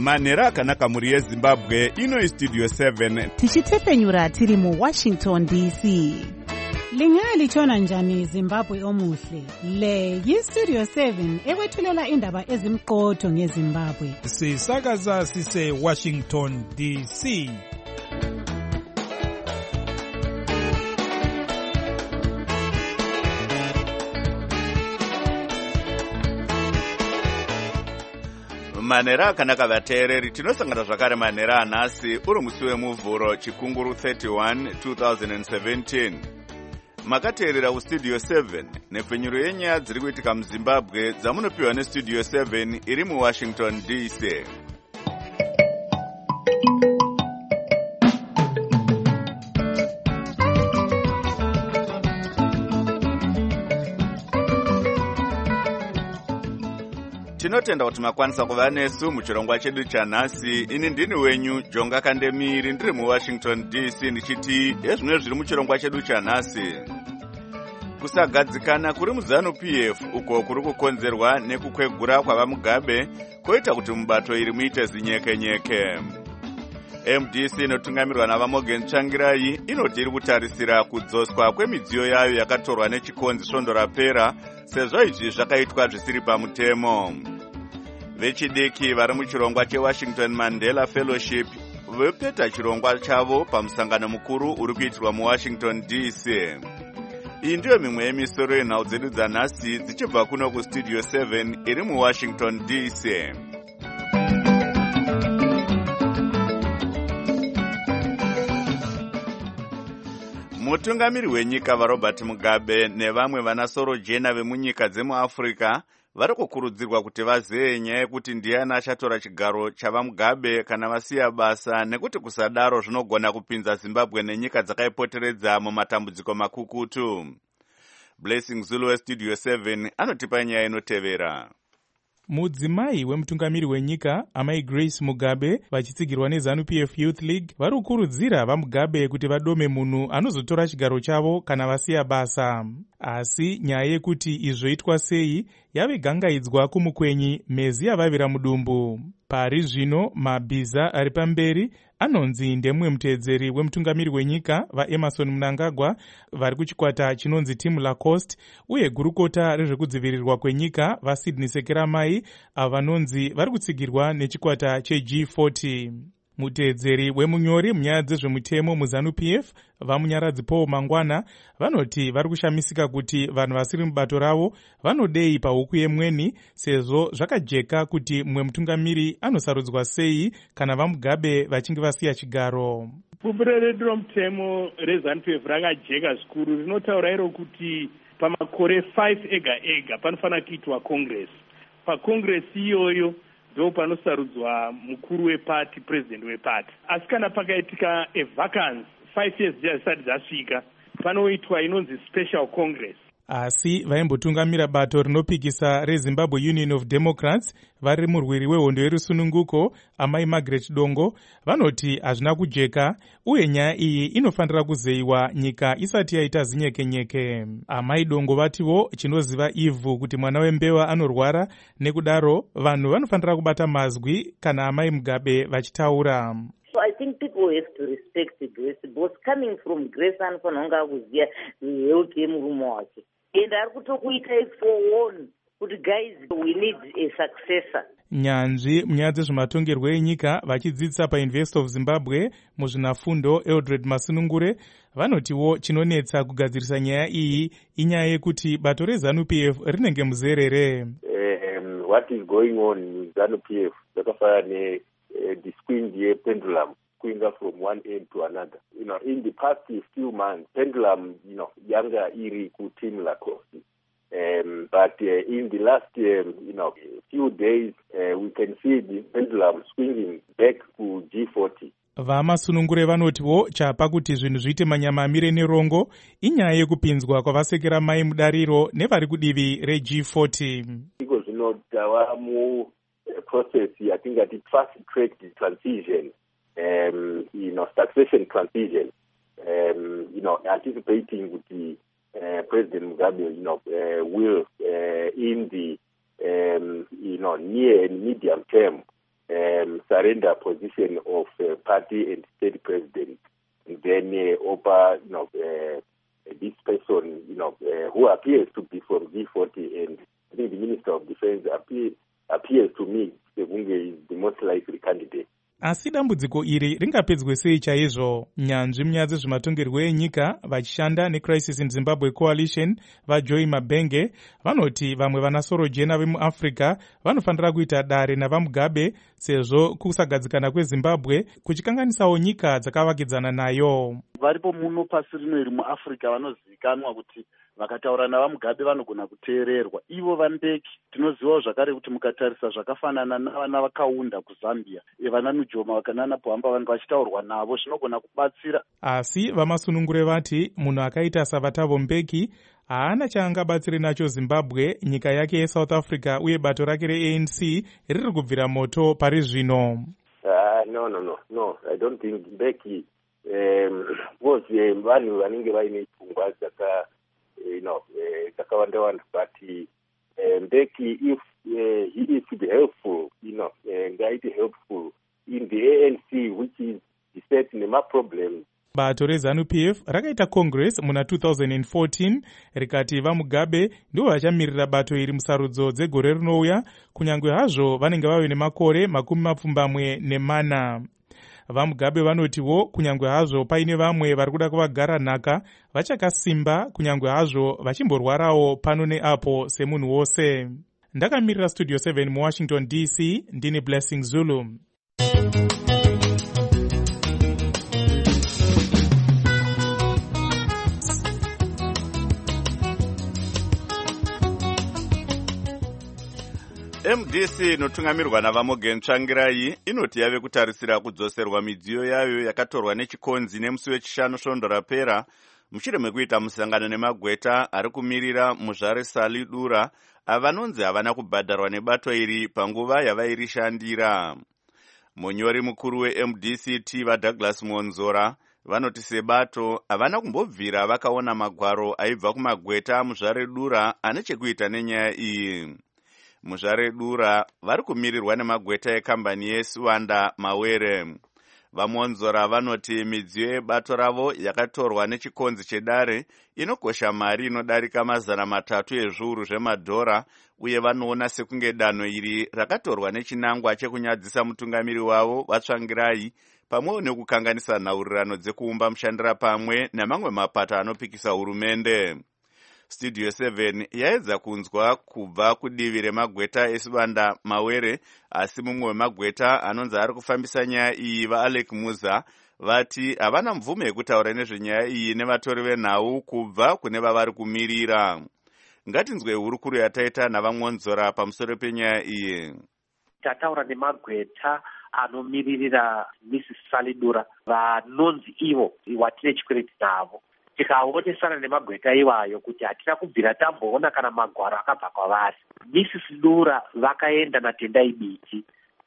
manhero akanaka mhuri yezimbabwe. Ino Studio 7 tichitefenyura tiri muWashington DC. Lingalitshona njani Zimbabwe omuhle? Le yiStudio 7 ekwethulela indaba ezimqotho ngeZimbabwe. Sisakaza sise Washington DC. manhero akanaka vateereri, tinosangana zvakare manhero anhasi uri musi wemuvhuro chikunguru 31 2017. Makateerera kuStudio 7 nepfenyuro yenyaya dziri kuitika muZimbabwe dzamunopiwa neStudio 7 iri muWashington DC. Tinotenda kuti makwanisa kuva nesu muchirongwa chedu chanhasi. Ini ndini wenyu Jonga Kandemiri, ndiri muWashington DC ndichiti ezvimwe zviri muchirongwa chedu chanhasi. Kusagadzikana kuri muZANU-PF uko kuri kukonzerwa nekukwegura kwavaMugabe koita kuti mubato iri muite zinyekenyeke. MDC inotungamirwa navaMorgan Tsvangirai inoti iri kutarisira kudzoswa kwemidziyo yayo yakatorwa nechikonzi svondo rapera, sezvo izvi zvakaitwa zvisiri pamutemo. Vechidiki vari muchirongwa cheWashington Mandela Fellowship vopeta chirongwa chavo pamusangano mukuru uri kuitirwa muWashington DC. Iyi ndiyo mimwe yemisoro yenhau dzedu dzanhasi dzichibva kuno kuStudio 7 iri muWashington DC. Mutungamiri wenyika vaRobert Mugabe nevamwe vanasoro jena vemunyika dzemuAfrica vari kukurudzirwa kuti vazeye nyaya yekuti ndiani achatora chigaro chavaMugabe kana vasiya basa, nekuti kusadaro zvinogona kupinza Zimbabwe nenyika dzakaipoteredza mumatambudziko makukutu. Blessing Zulu weStudio 7 anotipa nyaya inotevera. Mudzimai wemutungamiri wenyika amai Grace Mugabe vachitsigirwa neZANU-PF Youth League vari kukurudzira vaMugabe kuti vadome munhu anozotora chigaro chavo kana vasiya basa. Asi nyaya yekuti izvoitwa sei yave gangaidzwa kumukwenyi mezi yavavira mudumbu. Pari zvino mabhiza ari pamberi anonzi ndemwe muteedzeri wemutungamiri wenyika vaEmerson Mnangagwa vari kuchikwata chinonzi Team Lacoste, uye gurukota rezvekudzivirirwa kwenyika vaSydney Sekeramai avo vanonzi vari kutsigirwa nechikwata cheG40. Muteedzeri wemunyori munyaya dzezvemutemo muZANU-PF vamunyaradzi Paul Mangwana vanoti vari kushamisika kuti vanhu vasiri mubato ravo vanodei pahuku yemweni, sezvo zvakajeka kuti mumwe mutungamiri anosarudzwa sei kana vaMugabe vachinge vasiya chigaro. Bupiro redu romutemo reZANU-PF rakajeka zvikuru, rinotaura iro kuti pamakore 5 ega panofanira kuitwa congress. Pacongress iyoyo ndo panosarudzwa mukuru wepati, president wepati. Asi kana pakaitika vacance 5 years dzisati dzasvika, panoitwa inonzi special congress. Asi vaimbotungamira bato rinopikisa reZimbabwe Union of Democrats vari murwiri wehondo yerusununguko amai Margaret Dongo vanoti hazvina kujeka, uye nyaya iyi inofanira kuzeyiwa nyika isati yaita zinyekenyeke. Amai Dongo vatiwo chinoziva ivhu kuti mwana wembewa anorwara, nekudaro vanhu vanofanira kubata mazwi kana amai Mugabe vachitaura. So I think people have to respect Grace, both coming from Grace anofanira kuziya health yemurume wake. And ari kutokuita forewarn kuti guys we need a successor. Nyanzvi munyaya dzezvematongerwo enyika vachidzidzisa paUniversity of Zimbabwe muzvinafundo Eldred Masunungure vanotiwo chinonetsa kugadzirisa nyaya iyi inyaya yekuti bato reZANU-PF rinenge muzerere. What is going on in ZANU-PF zvakafanana diskwing yependulum kuinga from one end to another. In the past few months, pendulum, yanga iri ku Team Lacoste. But in the last, few days, we can see the pendulum swinging back to G40. Vamasunungure vanotiwo chapa kuti zvinhu zviite manyama amire nerongo inyaya yekupinzwa kwavasekera mai mudariro nevari kudivi reG40. Iko zvinotawa mu process yatingati fast track transition. Succession transition, anticipating with the President Mugabe, will in the, near and medium term, surrender position of party and state president, and then over, this person, who appears to be from G40, and I think the Minister of Defense appears to me Sebunge is the most likely candidate. Asi dambudziko iri ringapedzwe sei chaizvo? Nyanzvi munyaya dzezvematongerwo enyika vachishanda neCrisis in Zimbabwe Coalition vaJoy Mabenge vanoti vamwe vanasoro jena vemuAfrica vanofanira kuita dare navaMugabe sezvo kusagadzikana kweZimbabwe kuchikanganisawo nyika dzakavakidzana nayo. Varipo muno pasi rino iri muAfrica vanozivikanwa kuti vakataura navaMugabe vanogona kuteererwa. Ivo vaNdeki tinozivawo zvakare kuti mukatarisa zvakafanana navana vakaunda kuZambia, vana Nujoma nana Pohamba vanhu vachitaurwa navo zvinogona kubatsira. Asi vamasunungure vati munhu akaita saVatavo Mbeki haana chaangabatsire nacho Zimbabwe, nyika yake yeSouth Africa uye bato rake reANC riri kubvira moto pari zvino. No, I don't think Mbeki was vanhu vanenge vaine pfungwa dzakawanda, but Mbeki, if he is to be helpful, ngaite helpful in the ANC, which is beset nema problems. Bato reZANU-PF rakaita Congress muna 2014 rikati vaMugabe ndivo vachamirira bato iri musarudzo dzegore rinouya, kunyangwe hazvo vanenge vave nemakore 24. VaMugabe vanotiwo kunyangwe hazvo paine vamwe vari kuda kuvagara nhaka vachakasimba, kunyangwe hazvo vachimborwarawo pano neapo semunhu wose. Ndakamirira Studio 7 muWashington DC, ndini Blessing Zulu. MDC inotungamirwa navaMorgan Tsvangirai inoti yave kutarisira kudzoserwa midziyo yayo yakatorwa nechikonzi nemusi wechishanu svondo rapera mushure mekuita musangano nemagweta ari kumirira muzvare Salidura avanonzi havana kubhadharwa nebato iri panguva yavairishandira. Munyori mukuru weMDC Tiva Douglas Monzora vanoti sebato havana kumbobvira vakaona magwaro aibva kumagweta muzvare Dura ane chekuita nenyaya iyi. Muzvare Dura vari kumirirwa nemagweta ekambani yeSwanda Mawere. Vamonzora vanoti midziyo yebato ravo yakatorwa nechikonzi chedare inokosha mari inodarika $300 ezviuru zvemadhora, uye vanoona sekunge danho iri rakatorwa nechinangwa chekunyadzisa mutungamiri wavo vaTsvangirai pamwewo nekukanganisa nhaurirano dzekuumba mushandira pamwe nemamwe mapato anopikisa hurumende. Studio 7 yaedza kunzwa kubva kudivi remagweta eSwanda Mawere, asi mumwe wemagweta anonzi ari kufambisa nyaya iyi vaAlec Muza vati havana mvume yekutaura nezvenyaya iyi nevatori venhau kubva kune vavari kumirira. Ngatinzwe hurukuru yataita navaMonzora pamusoro penyaya iyi. Tataura nemagweta anomiririra Mrs. Salidura vanonzi ivo watine chikwereti navo. Tikaonesana nemagweta iwayo kuti hatina kubvira tamboona kana magwaro akabva kwavari. Mrs. Dura vakaenda naTendai Biti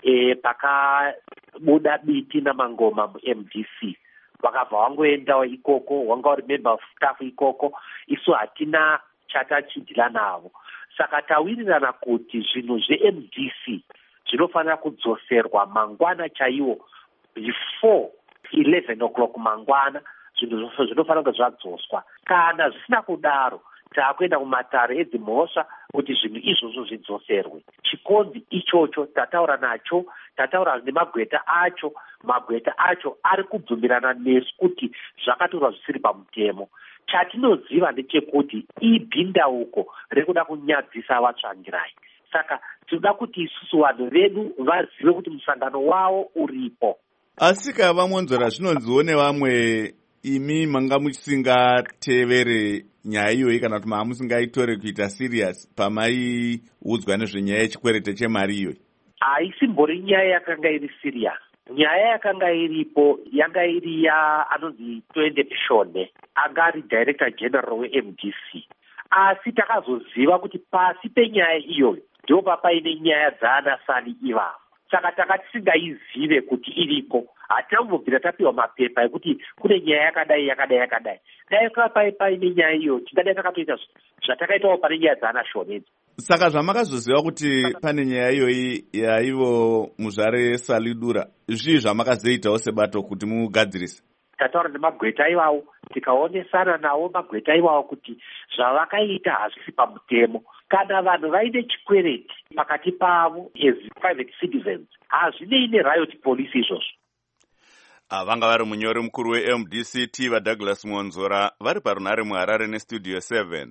pakabuda Biti namangoma muMDC, vakabva wangoendawo ikoko, wanga uri member of staff ikoko. Isu hatina chatachidhila navo, saka tawirirana kuti zvinhu zveMDC zvinofanira kudzoserwa mangwana chaiwo before 11 o'clock mangwana. Zvinhu zvinofanira kunge zvadzoswa. Kana zvisina kudaro, taakuenda kumatare edzimhosva kuti zvinhu izvozvo zvidzoserwe. Chikonzi ichocho tataura nacho, tataura nemagweta acho. Magweta acho ari kubvumirana nesu kuti zvakatorwa zvisiri pamutemo. Chatinoziva ndechekuti ibhindauko rekuda kunyadzisa vaTsvangirai. Saka tinoda kuti isusu vanhu vedu vazive kuti musangano wavo uripo. Asi vaMonzora zvinonziwo nevamwe imi manga musingatevere nyaya iyoyi kana kuti musingaitore kuita serious pamaiudzwa nezvenyaya yechikwerete chemari iyoyi? Haisimbori nyaya yakanga iri serious. Nyaya yakanga iripo yanga iri anonzi Twende Pishone, anga ari Director General weMDC. Asi takazoziva kuti pasi penyaya iyoyo ndipo papaine nyaya dzaana Sali ivavo. Saka takatisingayizive kuti iriko, hatina kumbobvira tapiwa mapepa ekuti kune nyaya yakadai. Dai paine nyaya iyo tingadai takatoita zvatakaitawo pane nyaya dzaana Shone. Saka zvamakazoziva kuti pane nyaya iyoyi yaivo muzvare Salidura, zvii zvamakazoitawo sebato kuti mugadzirise? Tataura nemagweta iwawo, tikaonesana nawo magweta iwawo kuti zvavakaita hazvisi pamutemo. Kana vanhu vaine chikwereti pakati pavo as private citizens, hazvinei neriot police izvozvo. Vanga vari munyori mukuru weMDC vaDouglas Monzora vari parunhare muHarare nestudio 7.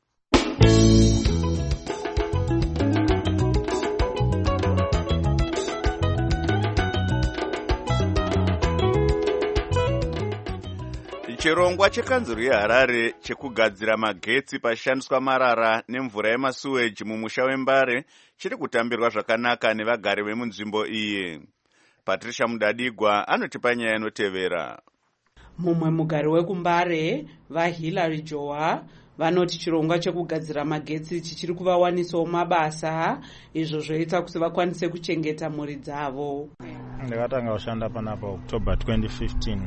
Chirongwa chekanzuru yeHarare chekugadzira magetsi pashandiswa marara nemvura yemasuweji mumusha weMbare chiri kutambirwa zvakanaka nevagari vemunzvimbo iyi. Patricia Mudadigwa anotipa nyaya inotevera. Mumwe mugari wekuMbare, vaHillary Joa, vanoti chirongwa chekugadzira magetsi chichiri kuvawanisawo mabasa, izvo zvoita kuti vakwanise kuchengeta mhuri dzavo. Ndakatanga kushanda panapa October 2015.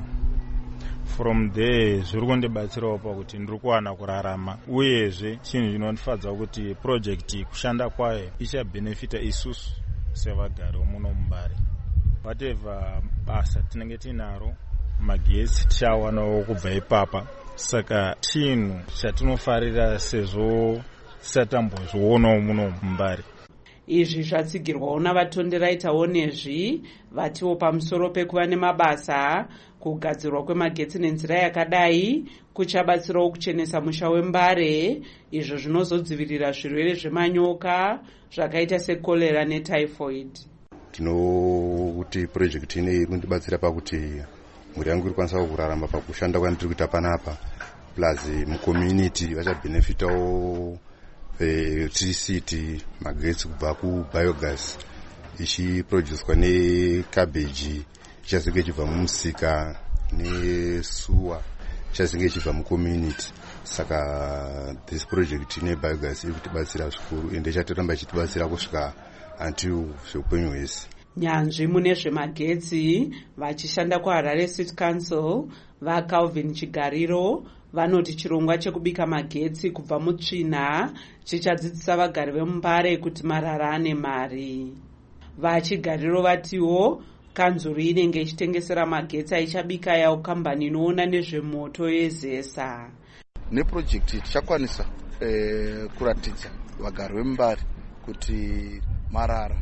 From there zviri kundibatsirawo pakuti ndiri kuwana kurarama, uyezve chinhu chinondifadza kuti project kushanda kwayo ichabhenefita isusu sevagari muno muMbare. Whatever basa tinenge tinaro, magetsi tichawanawo kubva ipapa. Saka chinhu chatinofarira sezvo tisatambozvionawo muno muMbare. Izvi zvatsigirwawo navatonderaitawo nezvi vatiwo pamusoro pekuva nemabasa. Kugadzirwa kwemagetsi nenzira yakadai kuchabatsirawo kuchenesa musha weMbare, izvo zvinozodzivirira zvirwere zvemanyoka zvakaita sekolera netyphoid. Tinokuti project ine iri kundibatsira pakuti mhuri yangu iri kwanisa kurarama pakushanda kwandiri kuita panapa, plus mucommunity vachabhenefitawo electricity, magetsi kubva kubiogas ichiproducwa nekabeji ichazinge ichibva mumusika nesuwa ichazinge ichibva mucommunity. Saka this project ine biogas iri kutibatsira zvikuru ende ichatoramba ichitibatsira kusvika until zveupenyu hwese. Nyanzvi mune zvemagetsi vachishanda kuHarare City Council vaCalvin Chigariro vanoti chirongwa chekubika magetsi kubva mutsvina chichadzidzisa vagari vemuMbare kuti marara ane mari. VaChigariro vatiwo kanzuru inenge ichitengesera magetsi aichabika yawo kambani inoona nezvemoto yeZESA. Neprojekti tichakwanisa kuratidza vagari vemuMbare kuti marara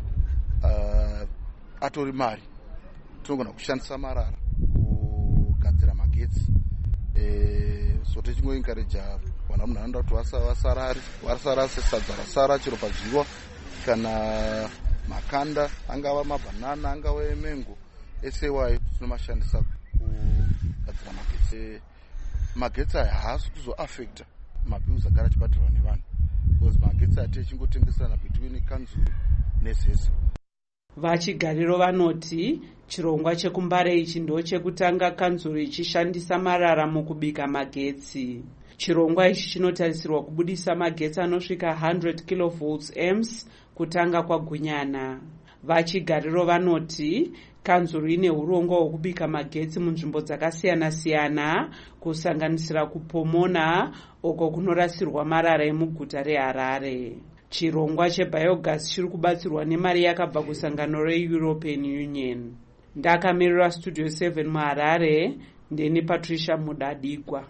atori mari. Tinogona kushandisa marara kugadzira magetsi. So tichingoencourage vana munharaunda kuti vasara sesadza rasara chero pazviwa kana makanda angava mabhanana angava emengo esewayo tinomashandisa kugadzira magetsi. Magetsi aya haasi kuzoafecta mabhills agara achibhadharwa nevanhu because magetsi ati echingotengesana between kanzuru neZESA. VaChigariro vanoti chirongwa chekuMbare ichi ndo chekutanga kanzuru ichishandisa marara mukubika magetsi. Chirongwa ichi chinotarisirwa kubudisa magetsi anosvika 100 kilovolts amps kutanga kwagunyana. VaChigariro vanoti kanzuru ine urongwa hwekubika magetsi munzvimbo dzakasiyana-siyana kusanganisira kuPomona uko kunorasirwa marara emuguta reHarare. Chirongwa chebiogas chiri kubatsirwa nemari yakabva kusangano reEuropean Union. Ndakamirira studio 7 muHarare, ndini Patricia Mudadigwa.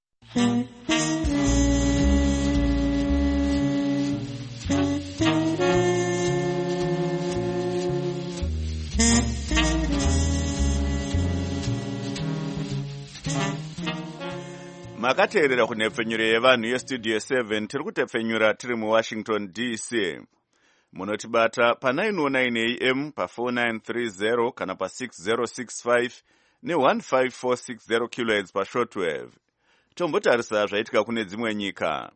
Makateerera kunhepfenyuro yevanhu yestudio 7 tiri kutepfenyura tiri muWashington DC. Munotibata pa909 AM pa4930 kana pa6065 ne15460 kHz pashortwave. Tombotarisa zvaitika kune dzimwe nyika.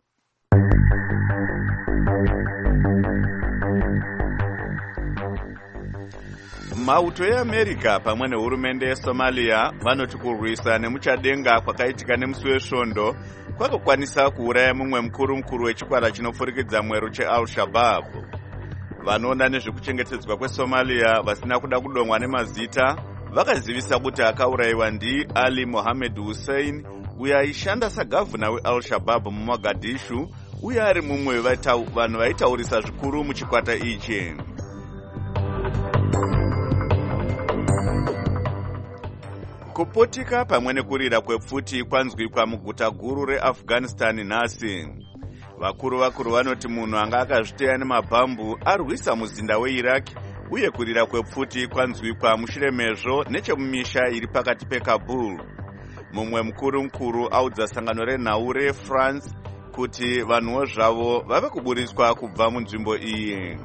Mauto eAmerica pamwe nehurumende yeSomalia vanoti kurwisa nemuchadenga kwakaitika nemusi wesvondo kwakakwanisa kuuraya mumwe mukuru wechikwata chinopfurikidza mwero cheAl-Shabaab. Vanoona nezvekuchengetedzwa kweSomalia vasina kuda kudomwa nemazita vakazivisa kuti akaurayiwa ndiAli Mohammed Hussein uyo aishanda sagavhuna weAl-Shabaab muMogadishu uye ari mumwe vanhu vaitaurisa zvikuru muchikwata ichi. Kupotika pamwe nekurira kwepfuti kwanzwikwa muguta guru reAfghanistan nhasi. Vakuru vanoti munhu anga akazviteya nemabhambu arwisa muzinda weIraq, uye kurira kwepfuti kwanzwikwa mushure mezvo nechemumisha iri pakati peKabul. Mumwe mukuru audza sangano renhau reFrance kuti vanhuwo zvavo vave kuburiswa kubva munzvimbo iyi.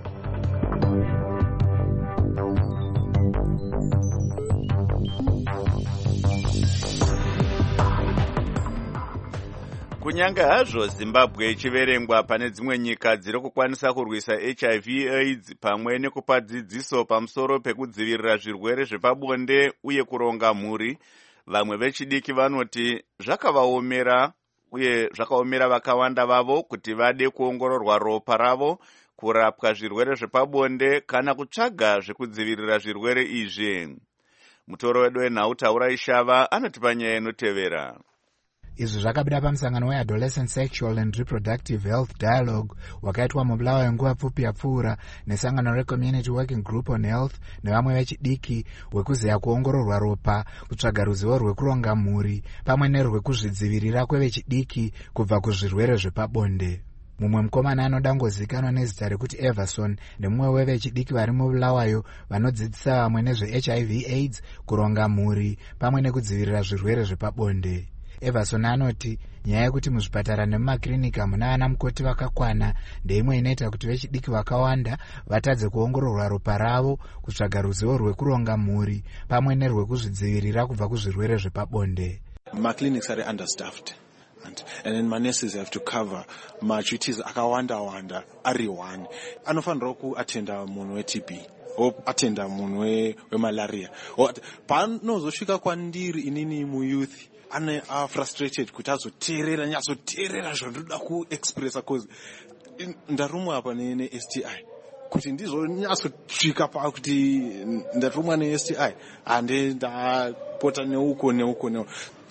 Kunyange hazvo Zimbabwe ichiverengwa pane dzimwe nyika dziri kukwanisa kurwisa HIV/AIDS pamwe nekupa dzidziso pamusoro pekudzivirira zvirwere zvepabonde uye kuronga mhuri, vamwe vechidiki vanoti zvakavaomera uye zvakaomera vakawanda vavo kuti vade kuongororwa ropa ravo, kurapwa zvirwere zvepabonde kana kutsvaga zvekudzivirira zvirwere izvi. Mutoro wedu wenhau Taura Ishava anotipa nyaya inotevera. Izvi zvakabuda pamusangano weAdolescent Sexual and Reproductive Health Dialogue wakaitwa mubulawa yenguva pfupi yapfuura nesangano reCommunity Working Group on Health nevamwe vechidiki wekuziya kuongororwa ropa, kutsvaga ruzivo rwekuronga mhuri pamwe nerwekuzvidzivirira kwevechidiki kubva kuzvirwere zvepabonde. Mumwe mukomana anodangozikanwa nezita rekuti Everson nemumwe wevechidiki vari mubulawayo vanodzidzisa vamwe nezveHIV/AIDS, kuronga mhuri pamwe nekudzivirira zvirwere zvepabonde. Everson anoti nyaya yekuti muzvipatara nemumakirinika muna ana mukoti vakakwana ndeimwe inoita kuti vechidiki vakawanda vatadze kuongororwa ropa ravo, kutsvaga ruzivo rwekuronga mhuri pamwe nerwekuzvidzivirira kubva kuzvirwere zvepabonde. Clinics are understaffed. And then my nurses have to cover my duties akawanda ari one. Anofanira kuatenda munhu weTB or atenda munhu wemalaria. Panozosvika kwandiri inini muyouth ane frustrated kuti nyatsoteerera zvandoda kuexpressa cause ndarumwa apa ne-STI kuti ndizonyatsosvika pakuti ndatumwa ne-STI hande ndapota neuko.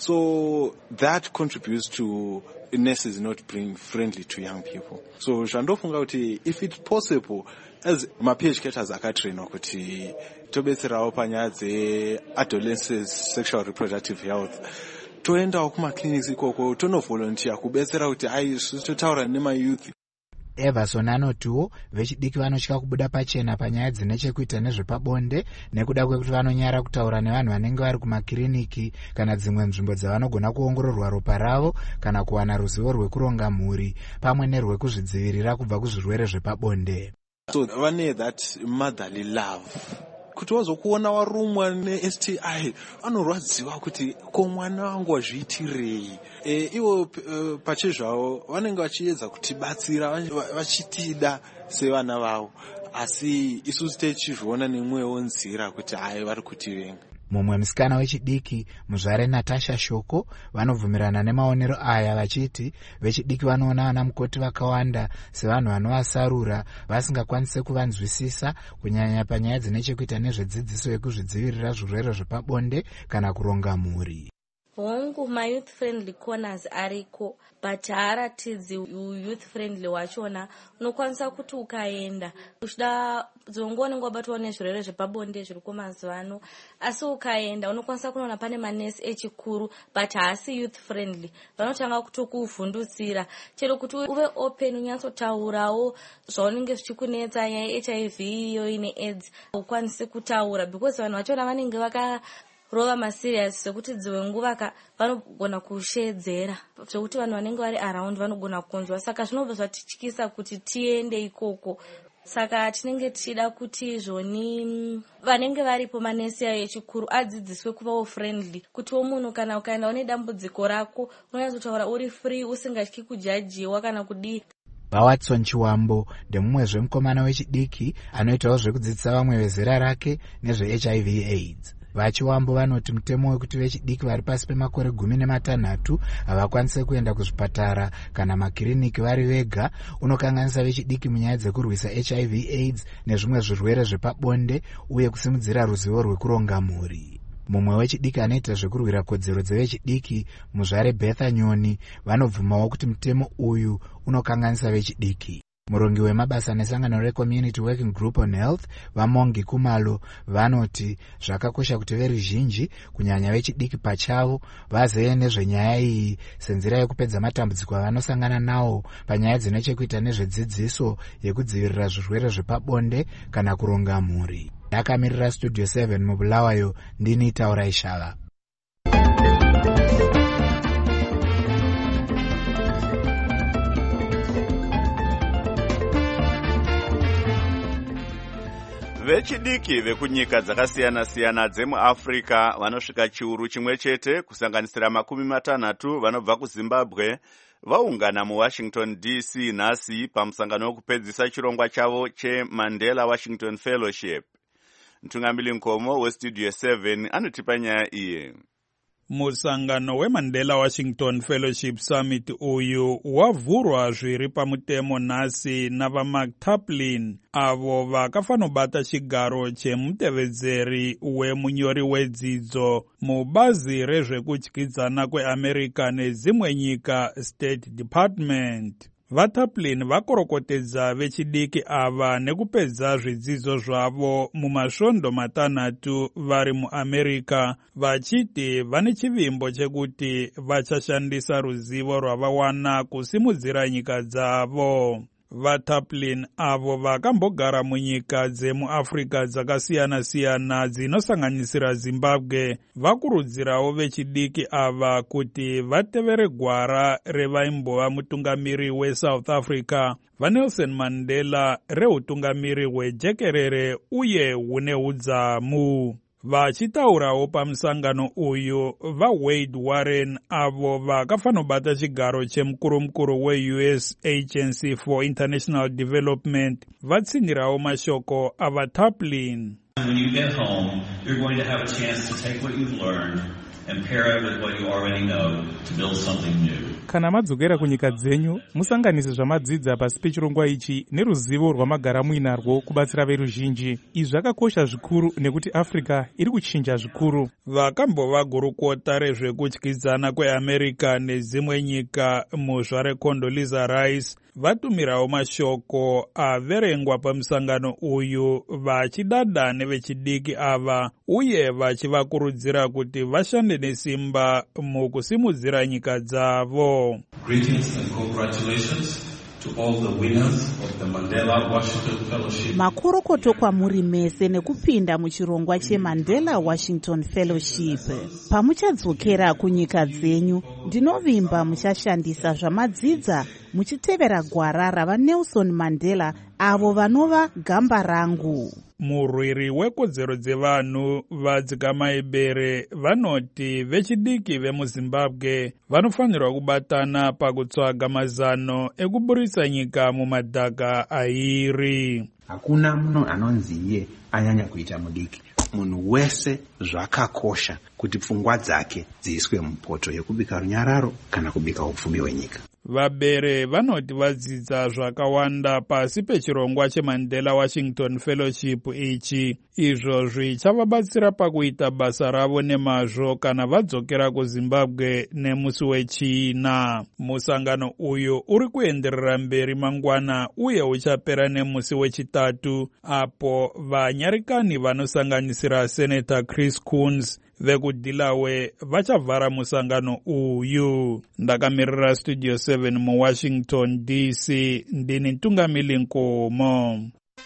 So that contributes to nurses not being friendly to young people. So zvandofunga kuti if it's possible as ma-PhDs akatrainwa kuti tobetserawo panyaya dze-adolescents sexual reproductive health, toendawo kumaclinics ikoko tonovolunteer kubetsera kuti totaura nemayouth. Everson anotiwo vechidiki vanotya kubuda pachena panyaya dzine chekuita nezvepabonde nekuda kwekuti vanonyara kutaura nevanhu vanenge vari kumakiriniki kana dzimwe nzvimbo dzavanogona kuongororwa ropa ravo kana kuwana ruzivo rwekuronga mhuri pamwe nerwekuzvidzivirira kubva kuzvirwere zvepabonde. So vane that motherly love. Kuti wazokuona warumwa ne-STI anorwadziwa kuti ko mwana wangu wazviitirei. Ivo pachezvavo vanenge vachiedza kutibatsira vachitida sevana vavo, asi isusu techizviona nemwewo nzira kuti hayi vari kutivenga. Mumwe musikana wechidiki muzvare Natasha Shoko vanobvumirana nemaonero aya vachiti vechidiki vanoona ana mukoti vakawanda sevanhu vanovasarura vasingakwanise kuvanzwisisa kunyanya panyaya dzine chekuita nezvedzidziso yekuzvidzivirira zvirwere zvepabonde kana kuronga mhuri. Hongu ma-youth friendly corners ariko, but haaratidzi youth friendly wachona. Unokwanisa kuti ukaenda uchida dzongo unenge wabatwa nezvirwere zvepabonde zviriko mazuva ano, asi ukaenda unokwanisa kunoona pane manesi echikuru but haasi youth friendly. Vanotanga kutokuvhundutsira chero kuti uve open unyatsotaurawo zvaunenge zvichikunetsa nyaya HIV iyo ine AIDS ukwanise kutaura because vanhu vachona vanenge rova masiriasi sekuti dzimwe nguva vanogona kushedzera zvekuti vanhu vanenge vari around vanogona kunzwa, saka zvinobva zvatityisa kuti tiende ikoko. Saka tinenge tichida kuti izvoni vanenge varipo manesi ayo echikuru adzidziswe kuvawo friendly, kuti munhu kana ukaenda une dambudziko rako unonyatsotaura uri free usingatyi kujajiwa kana kudii. Watson Chiwambo ndemumwezve mukomana wechidiki anoitawo zvekudzidzisa vamwe vezera rake nezveHIV/AIDS. Vachiwambo vanoti mutemo wekuti vechidiki vari pasi pemakore 16 havakwanise kuenda kuzvipatara kana makiriniki vari vega unokanganisa vechidiki munyaya dzekurwisa HIV/AIDS nezvimwe zvirwere zvepabonde uye kusimudzira ruzivo rwekuronga mhuri. mumwe wechidiki anoita zvekurwira kodzero dzevechidiki muzvare Bertha Nyoni vanobvumawo kuti mutemo uyu unokanganisa vechidiki. Murongi wemabasa nesangano reCommunity Working Group on Health vaMongi Kumalo vanoti zvakakosha kuti veruzhinji kunyanya vechidiki pachavo vazive nezvenyaya iyi senzira yekupedza matambudziko avanosangana nawo panyaya dzinechekuita nezvedzidziso yekudzivirira zvirwere zvepabonde kana kuronga mhuri. Ndakamirira Studio 7 muBulawayo, ndini Taura Ishava. Vechidiki vekunyika dzakasiyana-siyana dzemuAfrica vanosvika chiuru chimwe chete kusanganisira 60 vanobva kuZimbabwe vaungana muWashington DC nhasi pamusangano wekupedzisa chirongwa chavo cheMandela Washington Fellowship. Mtungamiri Nkomo weStudio 7 anotipa nyaya iyi. Musangano weMandela Washington Fellowship Summit uyu wavhurwa zviri pamutemo nhasi navaMark Taplin avo vakafanobata chigaro chemutevedzeri wemunyori wedzidzo mubazi rezvekudyidzana kweAmerica nedzimwe nyika State Department. VaTaplin vakorokotedza vechidiki ava nekupedza zvidzidzo zvavo mumasvondo 6 vari muAmerica vachiti vane chivimbo chekuti vachashandisa ruzivo rwavawana kusimudzira nyika dzavo. VaTaplin avo vakambogara munyika dzemuAfrica dzakasiyana-siyana dzinosanganisira Zimbabwe vakurudzirawo vechidiki ava kuti vatevere gwara revaimbova mutungamiri weSouth Africa vaNelson Mandela reutungamiri hwejekerere uye hune udzamu. Vachitaurawo pamusangano uyu vaWade Warren avo vakafanobata chigaro chemukuru weUS Agency for International Development vatsinirawo mashoko avaTaplin. When you get home, you're going to have a chance to take what you've learned and pair it with what you already know to build something new. Kana madzokera kunyika dzenyu, musanganise zvamadzidza pasi pechirongwa ichi neruzivo rwamagara muinarwo kubatsira veruzhinji. Izvi zvakakosha zvikuru nekuti Africa iri kuchinja zvikuru. Vakambova gurukota rezvekudyidzana kweAmerica nedzimwe nyika muzvare Condoleezza Rice vatumirawo mashoko averengwa pamusangano uyu vachidada nevechidiki ava uye vachivakurudzira kuti vashande nesimba mukusimudzira nyika dzavo. Greetings and congratulations to all the winners of the Mandela Washington Fellowship. Makurokoto kwamuri mese nekupinda muchirongwa cheMandela Washington Fellowship. Pamuchadzokera kunyika dzenyu, ndinovimba muchashandisa zvamadzidza muchitevera gwara ravaNelson Mandela avo vanova gamba rangu. Murwiri wekodzero dzevanhu vadzikamaibere vanoti vechidiki vemuZimbabwe vanofanirwa kubatana pakutsvaga mazano ekuburisa nyika mumadhaka airi. Hakuna munhu anonzi iye anyanya kuita mudiki. Munhu wese zvakakosha kuti pfungwa dzake dziiswe mupoto yekubika runyararo kana kubika upfumi hwenyika. Vabere vanoti vadzidza zvakawanda pasi pechirongwa cheMandela Washington Fellowship ichi. Izvo zvichavabatsira pakuita basa ravo nemazvo kana vadzokera kuZimbabwe nemusi wechina. Musangano uyu uri kuenderera mberi mangwana uye uchapera nemusi wechitatu apo vanyarikani vanosanganisira Senator Chris Coons vekuDelawe vachavhara musangano uyu. Ndakamirira Studio 7 muWashington DC, ndini Mtungamiri Nkomo.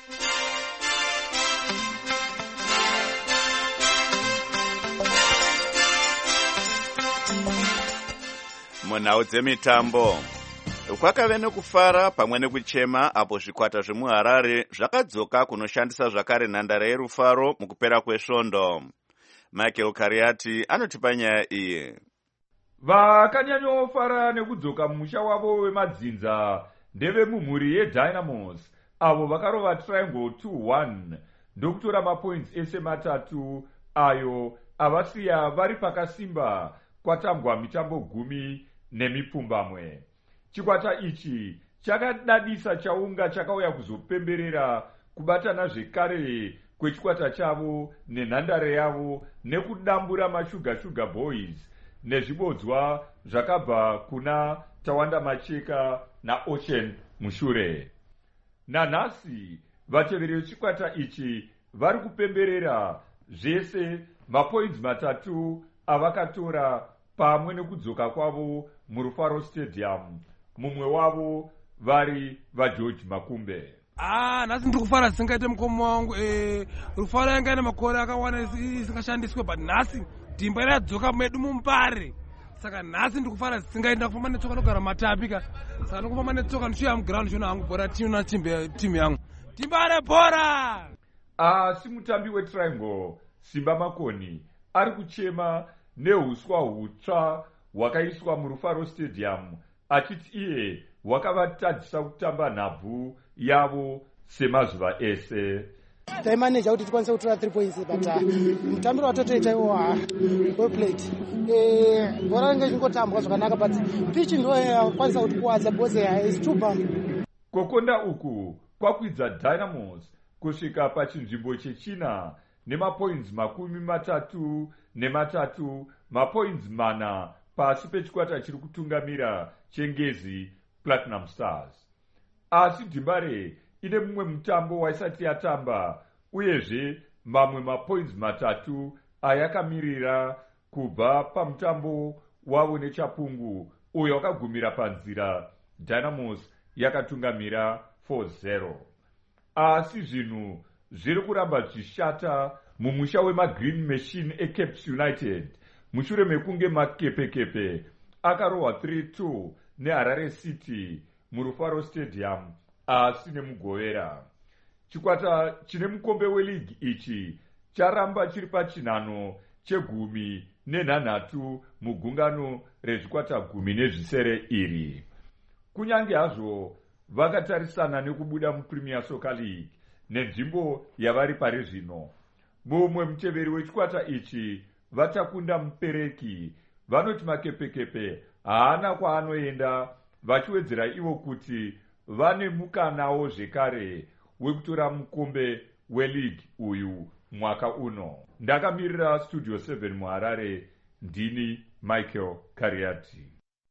Munhau dzemitambo kwakave nekufara pamwe nekuchema apo zvikwata zvemuHarare zvakadzoka kunoshandisa zvakare nhandare yerufaro mukupera kwesvondo. Michael Kariati anotipa nyaya iyi. Vakanyanyofara nekudzoka mumusha wavo wemadzinza ndevemumhuri yeDynamos avo vakarova Triangle 2-1 ndokutora mapoints ese matatu ayo avasiya vari pakasimba kwatambwa mitambo 10 nemipfumbamwe. Chikwata ichi chakadadisa chaunga chakauya kuzopemberera kubatana zvekare kwechikwata chavo nenhandare yavo nekudambura mashuga boys nezvibodzwa zvakabva kuna Tawanda Macheka naOcean mushure. Nanhasi vateveri vechikwata ichi vari kupemberera zvese mapoints matatu avakatora pamwe nekudzoka kwavo muRufaro Stadium, mumwe wavo vari vaGeorge Makumbe. Nhasi ndiri kufara zisingaite mukoma wangu. Rufaro yanga ine makore akawanda isingashandiswe, but nhasi dhimba radzoka medu muMbare. Saka nhasi ndiri kufara zisingaite, ndakufamba netsoka ndogara matapika. Saka ndikufamba netsoka ndichiuya muground ndichiona hangu bhora timu yangu. Dhimba rebhora! Asi mutambi weTriangle Simba Makoni ari kuchema neuswa hutsva hwakaiswa muRufaro Stadium, achiti iye hwakavatadzisa kutamba nhabvu yavo semazuva ese. Taimaneja kuti tikwanise kutora 3 points, but mutambiro watotoita iwo well played. Bhora ranga richingotambwa zvakanaka, but pitch ndo yakwanisa kutikuwadza because is too bump. Kukonda uku kwakwidza Dynamos kusvika pachinzvimbo chechina nemapoints 33, mapoints 4 pasi pechikwata chiri kutungamira chengezi Platinum Stars. Asi Dhimbare ine mumwe mutambo waisati yatamba, uyezve mamwe mapoints 3 ayakamirira kubva pamutambo wavo neChapungu uyo wakagumira panzira. Dynamos yakatungamira 4-0. Asi zvinhu zviri kuramba zvishata mumusha wemaGreen Machine eCapes United mushure mekunge makepekepe akarohwa 3-2 neHarare City muRufaro Stadium asi nemugovera. Chikwata chine mukombe weligi ichi charamba chiri pachinhano che-13 mugungano rezvikwata 10 iri. Kunyange hazvo vakatarisana nekubuda muPremier Soccer League nenzvimbo yavari pari zvino, mumwe muteveri wechikwata ichi vatakunda mupereki vanoti makepekepe haana kwaanoenda, vachiwedzera ivo kuti vane mukanawo zvekare wekutora mukombe weligi uyu mwaka uno. Ndakamirira Studio 7 muHarare, ndini Michael Kariati.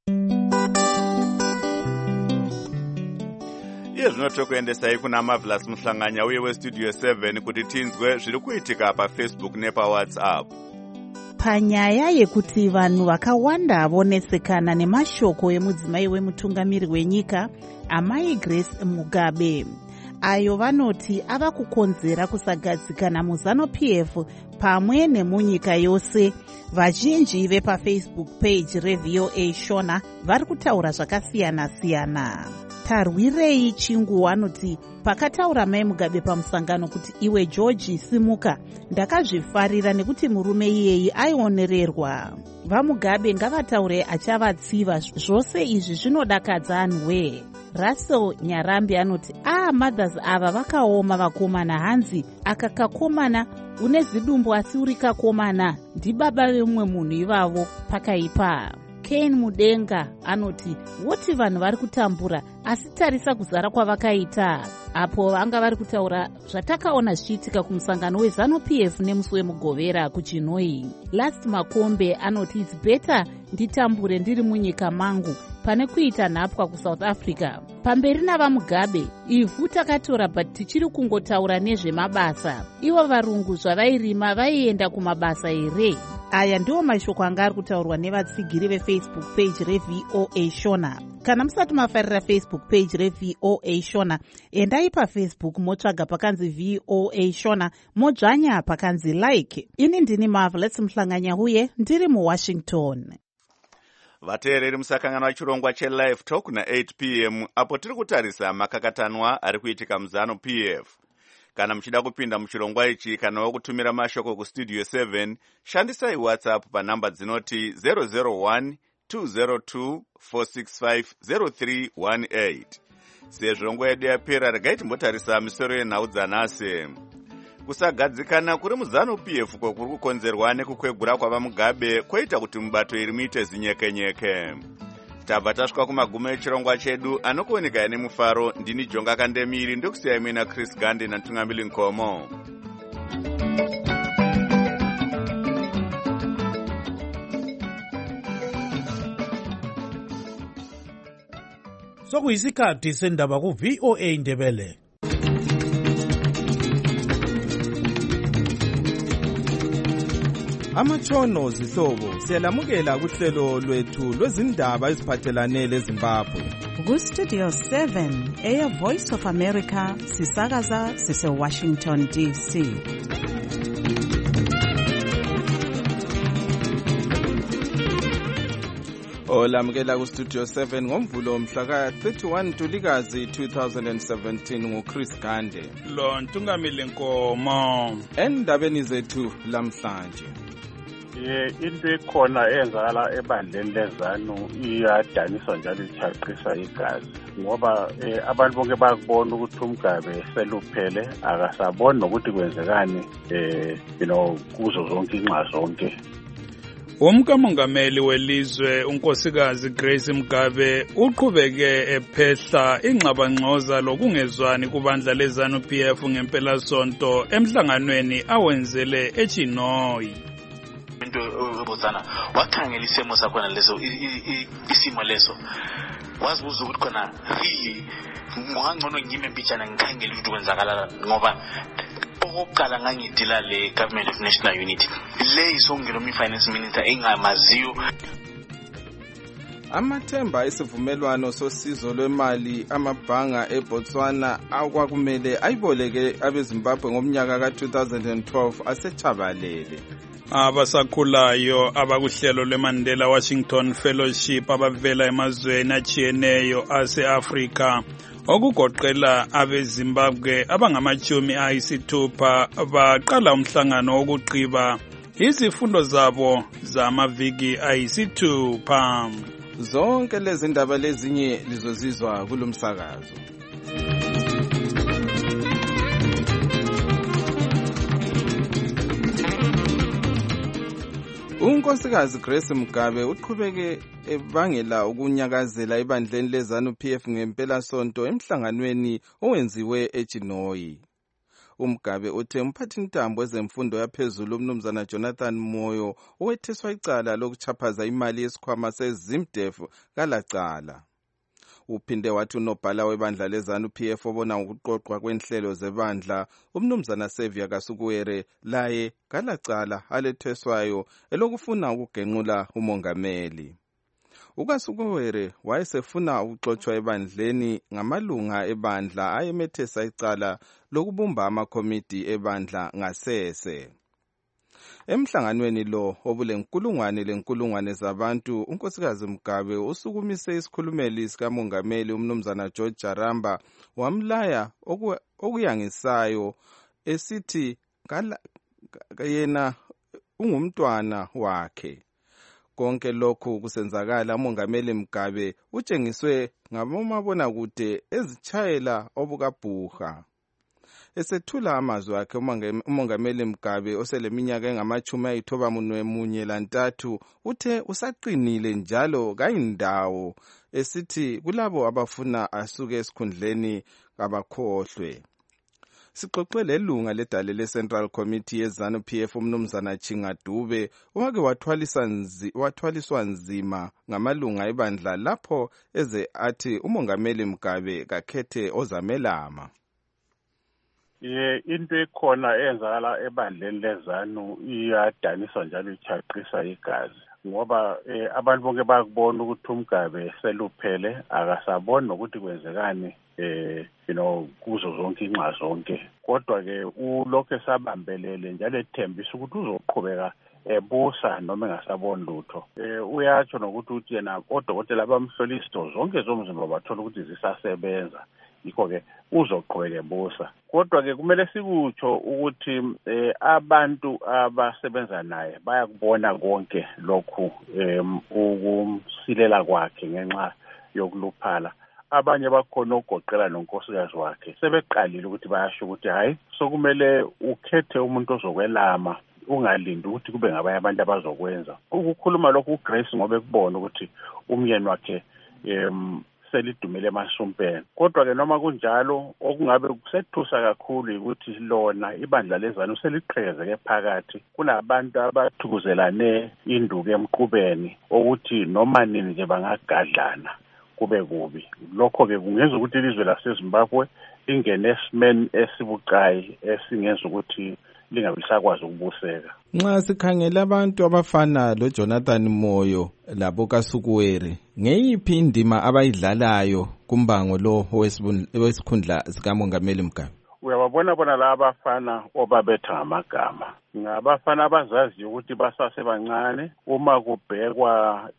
Iye zvino tokuendesai kuna Marvelous Muhlanganya uye weStudio 7 kuti tinzwe zviri kuitika paFacebook nepaWhatsApp. Panyaya yekuti vanhu vakawanda vonesekana nemashoko emudzimai wemutungamiri wenyika Amai Grace Mugabe, ayo vanoti ava kukonzera kusagadzikana muZANU-PF pamwe nemunyika yose. Vazhinji vepaFacebook page reVOA Shona vari kutaura zvakasiyana-siyana. Tarwirei Chingu anoti pakataura Mai Mugabe pamusangano kuti iwe George simuka, ndakazvifarira nekuti murume iyeyi aionererwa. VaMugabe ngavataure achavatsiva, zvose izvi zvinodakadza anhuwe. Russell Nyarambi anoti mothers ava vakaoma vakomana, hanzi akakakomana une zidumbu asi uri kakomana ndibaba vemumwe munhu ivavo pakaipa. Ken Mudenga anoti woti vanhu vari kutambura asi tarisa kuzara kwavakaita. Apo vanga vari kutaura zvatakaona zvichiitika kumusangano weZANU-PF nemusi wemugovera kuChinoi. Last Makombe anoti it's better nditambure ndiri munyika mangu pane kuita nhapwa kuSouth Africa. Pamberi navaMugabe ivhu takatora but tichiri kungotaura nezvemabasa. Ivo varungu zvavairima vaienda kumabasa here? Aya ndiwo mashoko anga ari kutaurwa nevatsigiri veFacebook page reVOA Shona. Kana musati mafarira Facebook page reVOA Shona, endai paFacebook motsvaga pakanzi VOA Shona, modzvanya pakanzi like. Ini ndini Marvelous Muhlanganya uye ndiri muWashington. Vateereri musakanganwa chirongwa cheLive Talk na8 p.m. apo tiri kutarisa makakatanwa ari kuitika muZANU-PF. Kana muchida kupinda muchirongwa ichi kana wokutumira mashoko kuStudio 7, shandisai WhatsApp panhamba dzinoti 001-202-465-0318. Sezvirongo yedu yapera, regai timbotarisa misoro yenhau dzanhasi. Kusagadzikana kuri muZANU-PF kuri kukonzerwa nekukwegura kwavaMugabe kwoita kuti mubato iri muite zinyekenyeke. Tabva tasvika kumagumo echirongwa chedu, anokuoneka nemufaro. Ndini Jonga Kandemiri, ndokusiyai muina Chris Gande naTungamili Nkomo. sokuyisikhathi sendaba ku-VOA Indebele. Amatshono zihlobo siyalamukela kuhlelo lwethu lwezindaba eziphathelane leZimbabwe. Ku-Studio 7 Air Voice of America sisakaza sise-Washington DC. Olamukela ku-Studio 7 ngomvulo mhla ka-31 Ntulikazi 2017 nguChris Gande. Lo Ntungamile Nkomo. Endabeni zethu lamhlanje. Into ekhona eyenzakala ebandleni leZanu iyadaniswa njalo ichaqisa igazi ngoba abantu bonke bayakubona ukuthi uMgabe seluphele akasaboni nokuthi kwenzekani kuzo zonke inxa zonke. Umkamongameli welizwe unkosikazi Grace Mugabe uqhubeke ephehla ingxabangxoza lokungezwani kubandla leZanu PF ngempela sonto emhlanganweni awenzele eChinoyi. Into obuzana wakhangela isimo sakhona leso isimo leso wazibuza ukuthi khona really ngangcono ngime mpitshana ngikhangela ukuthi kwenzakala ngoba okokuqala ngangidila le Government of National Unity le isongelo mi-finance minister engamaziyo. Amathemba isivumelwano sosizo lwemali amabhanga eBotswana akwakumele ayiboleke abeZimbabwe ngomnyaka ka-2012 asechabalele. Abasakhulayo abakuhlelo lweMandela Washington Fellowship abavela emazweni achiyeneyo ase-Afrika okugoqela abeZimbabwe abangama-60 baqala umhlangano wokugqiba izifundo zabo zamaviki ayisithupha. Zonke lezi ndaba lezinye lizozizwa kulomsakazo. Unkosikazi Grace Mugabe uqhubeke ebangela ukunyakazela ebandleni leZanu PF ngempela sonto emhlanganweni owenziwe eChinoyi. uMgabe uthe umphathintambo wezemfundo yaphezulu umnumzana Jonathan Moyo owetheswa icala lokuchaphaza imali yesikhwama seZimDef kalacala. Uphinde wathi unobhala webandla leZanu PF obona ukuqoqwa kwenhlelo zebandla umnumzana Sevia Kasukuwere laye kalacala aletheswayo elokufuna ukugenqula umongameli. uKasukuwere wayesefuna ukuxotshwa ebandleni ngamalunga ebandla ayemethesa icala lokubumba amakomiti ebandla ngasese. Emhlanganweni lo obulenkulungwane zabantu unkosikazi Mugabe usukumise isikhulumeli sikamongameli umnumzana George Jaramba wamlaya okuyangisayo esithi yena ungumntwana wakhe. Konke lokhu kusenzakala umongameli Mugabe utshengiswe ngabomabonakude ezitshayela obukabhuha. Esethula amazwi akhe umongameli Mugabe oseleminyaka engama-93 uthe usaqinile njalo kayindawo esithi kulabo abafuna asuke esikhundleni kabakhohlwe. Sixoxe lelunga ledale le-Central Committee yeZanu PF umnumzana Chinga Dube owake wathwaliswa nzima ngamalunga ebandla lapho eze athi umongameli Mugabe kakhethe ozamelama. Into ekhona eyenzakala ebandleni leZanu iyadaniswa njalo ichaqisa igazi ngoba abantu bonke bayakubona ukuthi uMgabe seluphele akasaboni nokuthi kwenzekani kuzo zonke inxa zonke. Kodwa-ke ulokhu esabambelele njalo ethembisa ukuthi uzoqhubeka ebusa noma engasaboni lutho. Uyatsho nokuthi uthi yena odokotela bamhlolisto zonke zomzimba bathola ukuthi zisasebenza. Yikho-ke uzoqhubeka ebusa. Kodwa-ke kumele sikutsho ukuthi abantu abasebenza naye bayakubona konke lokhu ukumsilela kwakhe ngenxa yokuluphala. Abanye bakhona ogoqela nonkosikazi wakhe sebeqalile ukuthi bayasho ukuthi hayi sokumele ukhethe umuntu ozokwelama ungalindi ukuthi kube ngabanye abantu abazokwenza. Ukukhuluma lokhu uGrace ngoba ekubona ukuthi umyeni wakhe selidumile emasumpeni. Kodwa-ke noma kunjalo okungabe kusethusa kakhulu ukuthi lona ibandla leZanu seliqhezeke phakathi kunabantu abathukuzelane induku emqubeni ukuthi noma nini nje bangagadlana. kube kubi. Lokho-ke kungenza ukuthi ilizwe laseZimbabwe ingene esimeni esibucayi esingenza ukuthi lingabe lisakwazi ukubuseka. Nxa sikhangela abantu abafana lo Jonathan Moyo labo kaSukuwere, ngeyiphi indima abayidlalayo kumbango lo wesikhundla sikamongameli Mugabe? Uyababona bona laba abafana obabetha ngamagama ngabafana abazaziyo ukuthi basasebancane uma kubhekwa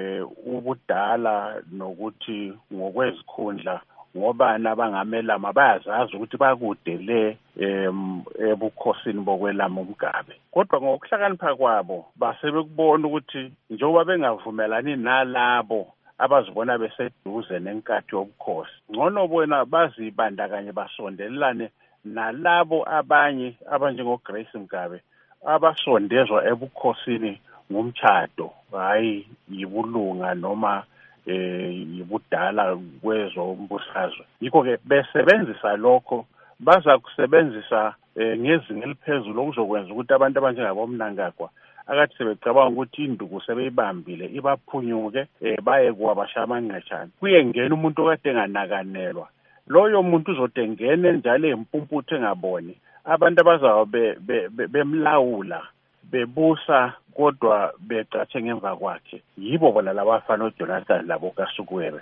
ubudala nokuthi ngokwezikhundla ngobani abangamelama bayazazi ukuthi bakude le ebukhosini bokwelama uMgabe. Kodwa ngokuhlakanipha kwabo basebekubona ukuthi njengoba bengavumelani nalabo abazibona beseduze nenkathi yobukhosi, ngcono bona bazibandakanye basondelane nalabo abanye abanjengoGrace Mugabe abasondezwa ebukhosini ngumtshado, hayi yibulunga noma yibudala kwezombusazwe. Yikho-ke besebenzisa lokho baza kusebenzisa ngezinga eliphezulu okuzokwenza ukuthi abantu abanjengabomNangagwa akathi sebecabanga ukuthi induku sebeyibambile ibaphunyuke baye kwabasha amangqetshana kuye ngena umuntu okade enganakanelwa. Loyo muntu uzothi ngene njalo empumputhe engaboni abantu abazabe bemlawula bebusa kodwa becatshe ngemva kwakhe. Yibo bona labafana uJonathan labo kaSukuwere.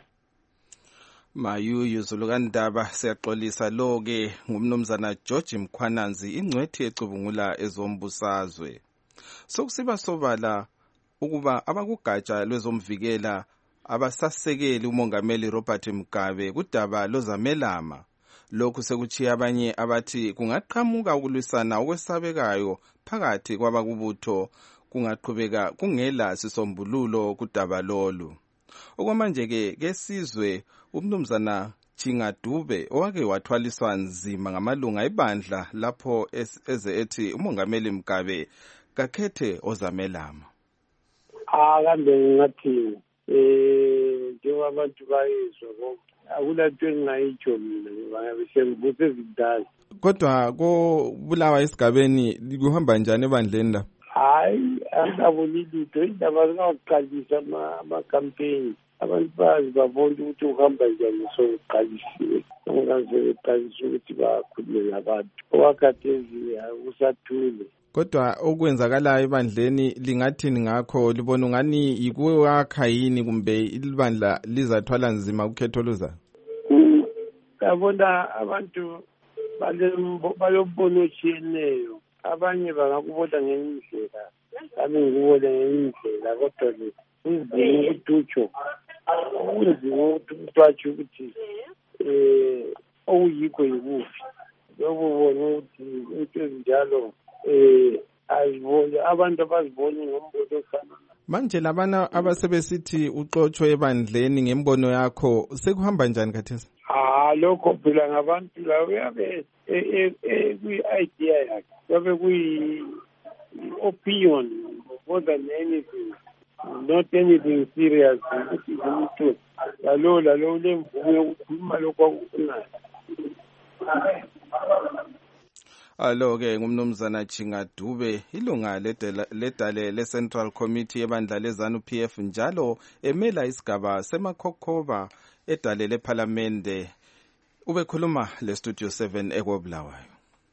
Mayuyu Zulukandaba siyaxolisa lo-ke ngumnumzana George Mkhwananzi ingcwethi ecubungula ezombusazwe. Sokusiba sobala ukuba abakugatsha lwezomvikela abasasekeli umongameli Robert Mugabe kudaba lozamelama. Lokhu sekuchiya abanye abathi kungaqhamuka ukulwisana okwesabekayo phakathi kwabakubutho kungaqhubeka kungela sisombululo kudaba lolu. Okwamanje-ke kesizwe umnumzana Chingadube owake wathwaliswa nzima ngamalunga ebandla lapho eze ethi umongameli Mugabe kakhethe ozamelama. Kambe ngathi njengoba abantu bayizwa konke akulanto engingayitsho mina ngoba sengibuse zidala. Kodwa ko-Bulawayo esigabeni kuhamba njani ebandleni la? Hayi angaboni lutho indaba zingaqalisa ama-campaign abantu bazi babona ukuthi uhamba njani sokuqalisiwe ongazeqalisa ukuthi bakhulume nabantu okwakhathezi akusathule. Kodwa okwenzakalayo ebandleni lingathini ngakho libona ungani yikuwakha yini kumbe ibandla lizathwala nzima ukhetho oluzayo? Yabona abantu balombono otshiyeneyo, abanye bangakubona ngenye indlela kami ngikubona ngenye indlela kodwa kunzima ukuthi utsho kunzima ukuthi watsho ukuthi okuyikho yikufi. Lokho bona ukuthi into ezinjalo azibone abantu abaziboni ngombono ofana. Manje labana abasebesithi uxotsho ebandleni ngembono yakho sekuhamba njani khathesi? Lokho phela ngabantu la uyabe kwi-idea yakhe yabe kuyi-opinion more than anything, not anything serious. Ukuthi umuntu lalo lemvume yokukhuluma lokho akufunayo. Alo-ke ngumnumzana Chingadube ilunga ledale le-Central Committee ebandla le-ZANU-PF njalo emela isigaba seMakhokhoba edale lephalamende. Ubekhuluma le-Studio 7 eKobulawayo.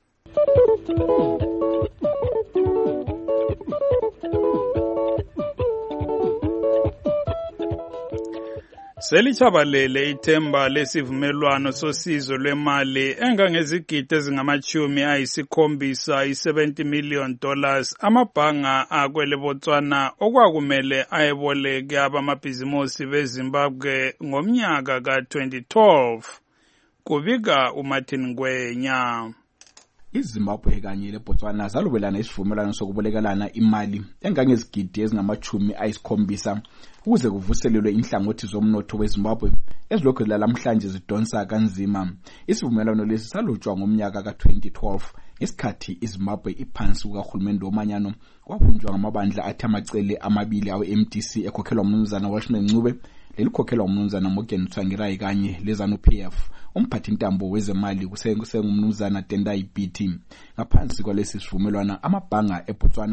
Selichabalele ithemba lesivumelwano sosizo lwemali engangezigidi ezingama-70 $70 million amabhanga akwele Botswana okwakumele ayeboleke abamabhizimusi beZimbabwe ngomnyaka ka-2012 kubika uMartin Ngwenya. iZimbabwe kanye leBotswana zalobelana isivumelwano sokubolekelana imali engangezigidi ezingama-70 ukuze kuvuselelwe inhlangothi zomnotho weZimbabwe ezilokhu lalamhlanje zidonsa kanzima. Isivumelwano lesi salotshwa ngomnyaka ka-2012 ngesikhathi iZimbabwe iphansi kukahulumende womanyano kwabunjwa ngamabandla athi amacele amabili awe-MDC ekhokhelwa umnumzana Welshman Ncube lelikhokhelwa umnumzana Morgan Tsvangirai kanye leZANU-PF. Umphathi ntambo wezemali kusengumnumzana Tendai Biti. Ngaphansi kwalesi sivumelwano amabhanga eBotswana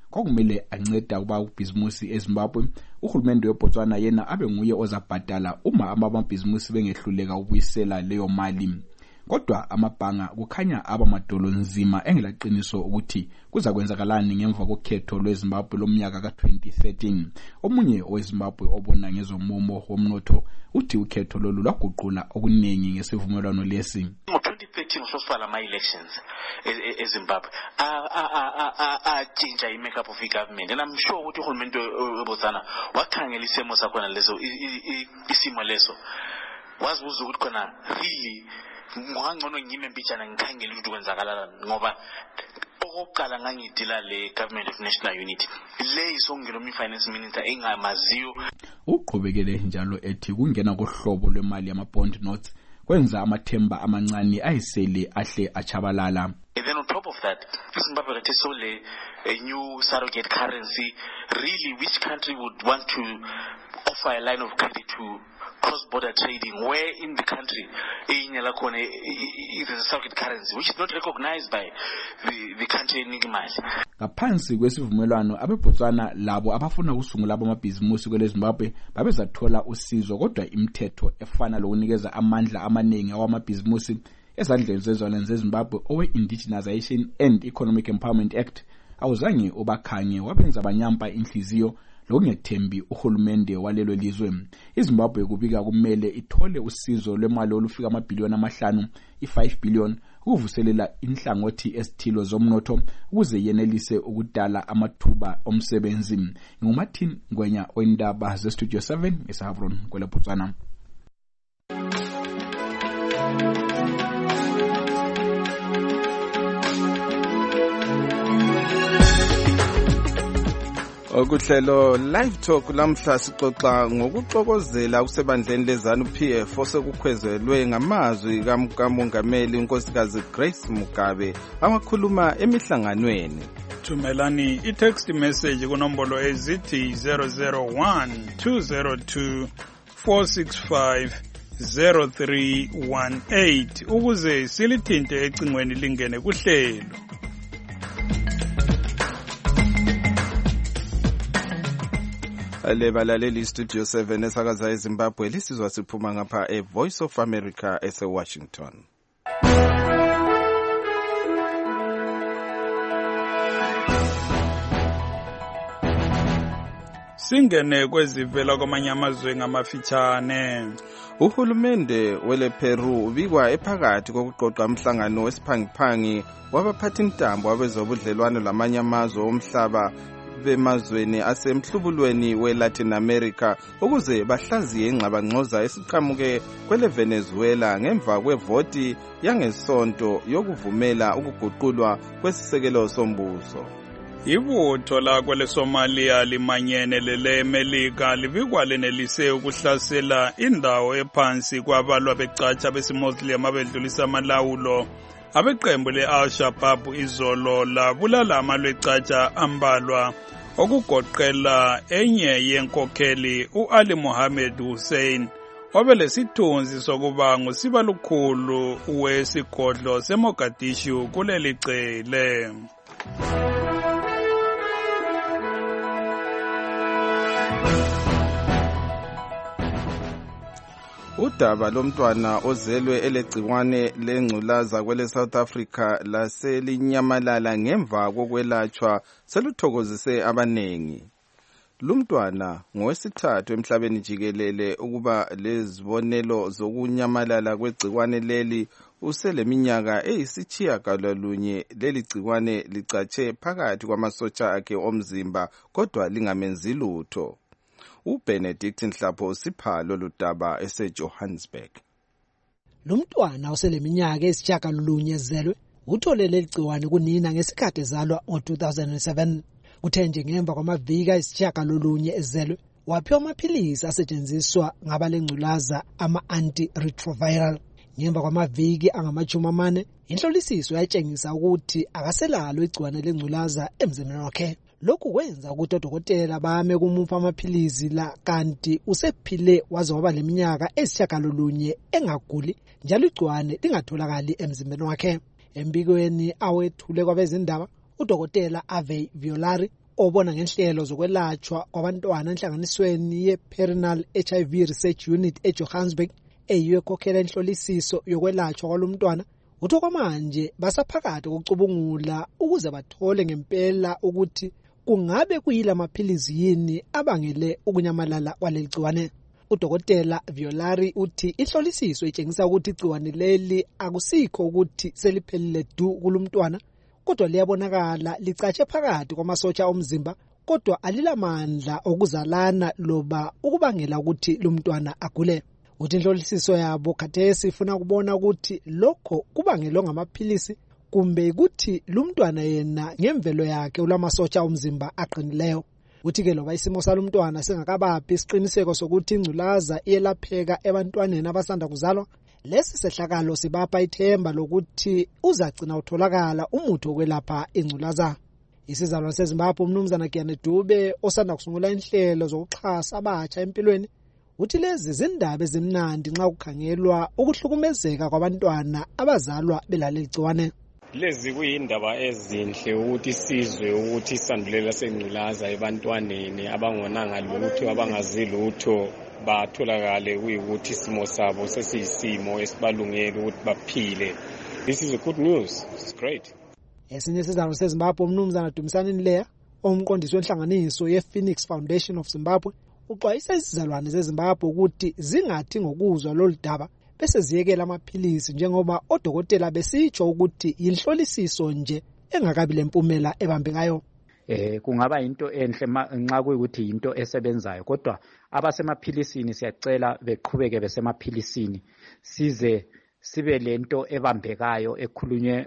kwakumele anceda ukuba ubhizimusi eZimbabwe uhulumende weBotswana yena abe nguye ozabhadala uma amabhizimusi bengehluleka ukubuyisela leyo mali. Kodwa amabhanga kukhanya abamadolo nzima engelaqiniso ukuthi kuza kwenzakalani ngemva kokhetho lweZimbabwe lomnyaka ka2013. Omunye oweZimbabwe obona ngezomumo womnotho uthi ukhetho lolu lwaguqula okuningi ngesivumelwano lesi. Ngo-2013 usosifala ama-elections eZimbabwe change i-makeup of i-government, and I'm sure ukuthi uhulumende weBotswana wakhangela isimo sakhona leso, isimo leso wazibuza ukuthi khona really ngangcono ngime mbijana ngikhangela ukuthi kwenzakala ngoba okokuqala ngangidila le government of national unity le isongelo mi-finance minister engamaziyo. Uqhubekele njalo ethi kungena kohlobo lwemali yama-bond notes kwenza amathemba amancane ayisele ahle achabalala. And then on top of that, Zimbabwe got a new surrogate currency. Really, which country would want to offer a line of credit to cross-border trading where in the country is a surrogate currency which is not recognized by the country eningi imali? Ngaphansi kwesivumelwano abeBotswana labo abafuna ukusungula amabhizimusi kweleZimbabwe babezathola usizo, kodwa imithetho efana lokunikeza amandla amaningi awamabhizimusi ezandleni zezizwana zeZimbabwe owe-Indigenization and Economic Empowerment Act awuzange ubakhange wabenza banyampa inhliziyo lokungethembi uhulumende walelo lizwe. iZimbabwe kubika kumele ithole usizo lwemali olufika amabhiliyoni amahlanu, i5 billion, ukuvuselela inhlangothi esithilo zomnotho ukuze yenelise ukudala amathuba omsebenzi. NguMartin Ngwenya oindaba zeStudio 7 eSahabron kweleBotswana. Okuhlelo live talk lamhla sixoxa ngokuxokozela kusebandleni lezanu PF osekukhwezelwe ngamazwi kaMongameli unkosikazi Grace Mugabe awakhuluma emihlanganweni. Thumelani i-text message kunombolo ezithi 001 202 465 0318 ukuze silithinte ecingweni lingene kuhlelo. Lebalaleli Studio 7 esakaza eZimbabwe lisizwa siphuma ngapha eVoice of America eseWashington. Singene kwezivela kwamanye amazwe ngamafitshane. Uhulumende wele Peru ubikwa ephakathi kokuqoqa umhlangano wesiphangiphangi wabaphathintambo abezobudlelwano lamanye amazwe omhlaba bemazweni asemhlubulweni weLatin America ukuze bahlaziye ingxabangxoza esiqhamuke kweleVenezuela ngemva kwevoti yangesonto yokuvumela ukuguqulwa kwesisekelo sombuso. Ibutho lakho leSomalia limanyene leleMelika libikwa lenelise ukuhlasela indawo ephansi kwabalwa becatsha besimuslim abedlulisa amalawulo. Abeqembu le-Al-Shabaab izolo labulala amalwecatsha ambalwa okugoqela enye yenkokheli u-Ali Mohammed Hussein obelesithunzi sokuba ngusibalukhulu wesigodlo seMogadishu kuleli cele. Udaba lomntwana ozelwe elegciwane lengculaza kwele South Africa laselinyamalala ngemva kokwelatshwa seluthokozise abanengi. Lumntwana ngowesithathu emhlabeni jikelele ukuba lezibonelo zokunyamalala kwegciwane leli useleminyaka eyisitshiyagalolunye. Leli gciwane licatshe phakathi kwamasotsha akhe omzimba kodwa lingamenzi lutho. uBenedict Nhlapho siphalo ludaba eseJohannesburg. Lumntwana oseleminyaka eyisitshiyagalolunye ezelwe uthole leli gciwane kunina ngesikhathi ezalwa ngo-2007. Kuthe nje ngemva kwamaviki ayisitshiyagalolunye ezelwe waphiwa amaphilisi asetshenziswa ngabalengculaza ama-antiretroviral. Ngemva kwamaviki angama-40 inhlolisiso yatshengisa ukuthi akaselalo igciwane lengculaza emzimbeni wakhe. Lokhu kwenza ukuthi odokotela bame kumupha amaphilisi la kanti usephile waze waba leminyaka eyisitshiyagalolunye engaguli njalo igciwane lingatholakali emzimbeni wakhe. Embikweni awethule kwabezindaba udokotela Ave Violari obona ngenhlelo zokwelatshwa kwabantwana enhlanganisweni ye-Perennial HIV Research Unit eJohannesburg eyiyo ekhokhela inhlolisiso yokwelatshwa kwalomntwana uthi okwamanje basaphakathi kokucubungula ukuze bathole ngempela ukuthi kungabe kuyila maphilizi yini abangele ukunyamalala kwaleli gciwane. Udokotela Violari uthi inhlolisiso itshengisa ukuthi igciwane leli akusikho ukuthi seliphelile du kulumntwana kodwa liyabonakala licatshe phakathi kwamasotsha omzimba kodwa alilamandla okuzalana loba ukubangela ukuthi lumntwana agule. Uthi inhlolisiso yabo khathesi ifuna kubona ukuthi lokho kubangelwa ngamaphilisi kumbe ukuthi lumntwana yena ngemvelo yakhe ulamasotsha omzimba aqinileyo. Uthi ke loba isimo salumntwana singakabaphi isiqiniseko sokuthi ingculaza iyelapheka ebantwaneni abasanda kuzalwa, lesi sehlakalo sibapha ithemba lokuthi uzagcina utholakala umuthi wokwelapha ingculaza. Isizalwane seZimbabwe umnumzana Giyane Dube osanda kusungula inhlelo zokuxhasa abatsha empilweni uthi lezi zindaba ezimnandi nxa kukhangelwa ukuhlukumezeka kwabantwana abazalwa belaleli gciwane. Lezi kuyindaba ezinhle ukuthi sizwe ukuthi isandulela sengculaza ebantwaneni abangonanga lutho abangazi lutho batholakale kuyikuthi isimo sabo sesiyisimo esibalungele ukuthi baphile. This is a good news. It's great. Esinye isizalwane seZimbabwe umnumzana Dumisani Nleya omqondisi wenhlanganiso ye-Phoenix Foundation of Zimbabwe uxwayisa izizalwane zeZimbabwe ukuthi zingathi ngokuzwa lolu daba bese ziyekela amaphilisi njengoba odokotela besitsho ukuthi inhlolisiso nje engakabi lempumela ebambekayo. Kungaba into enhle nxa kuyikuthi into esebenzayo kodwa abasemaphilisini siyacela beqhubeke besemaphilisini size sibe lento ebambekayo ekhulunywe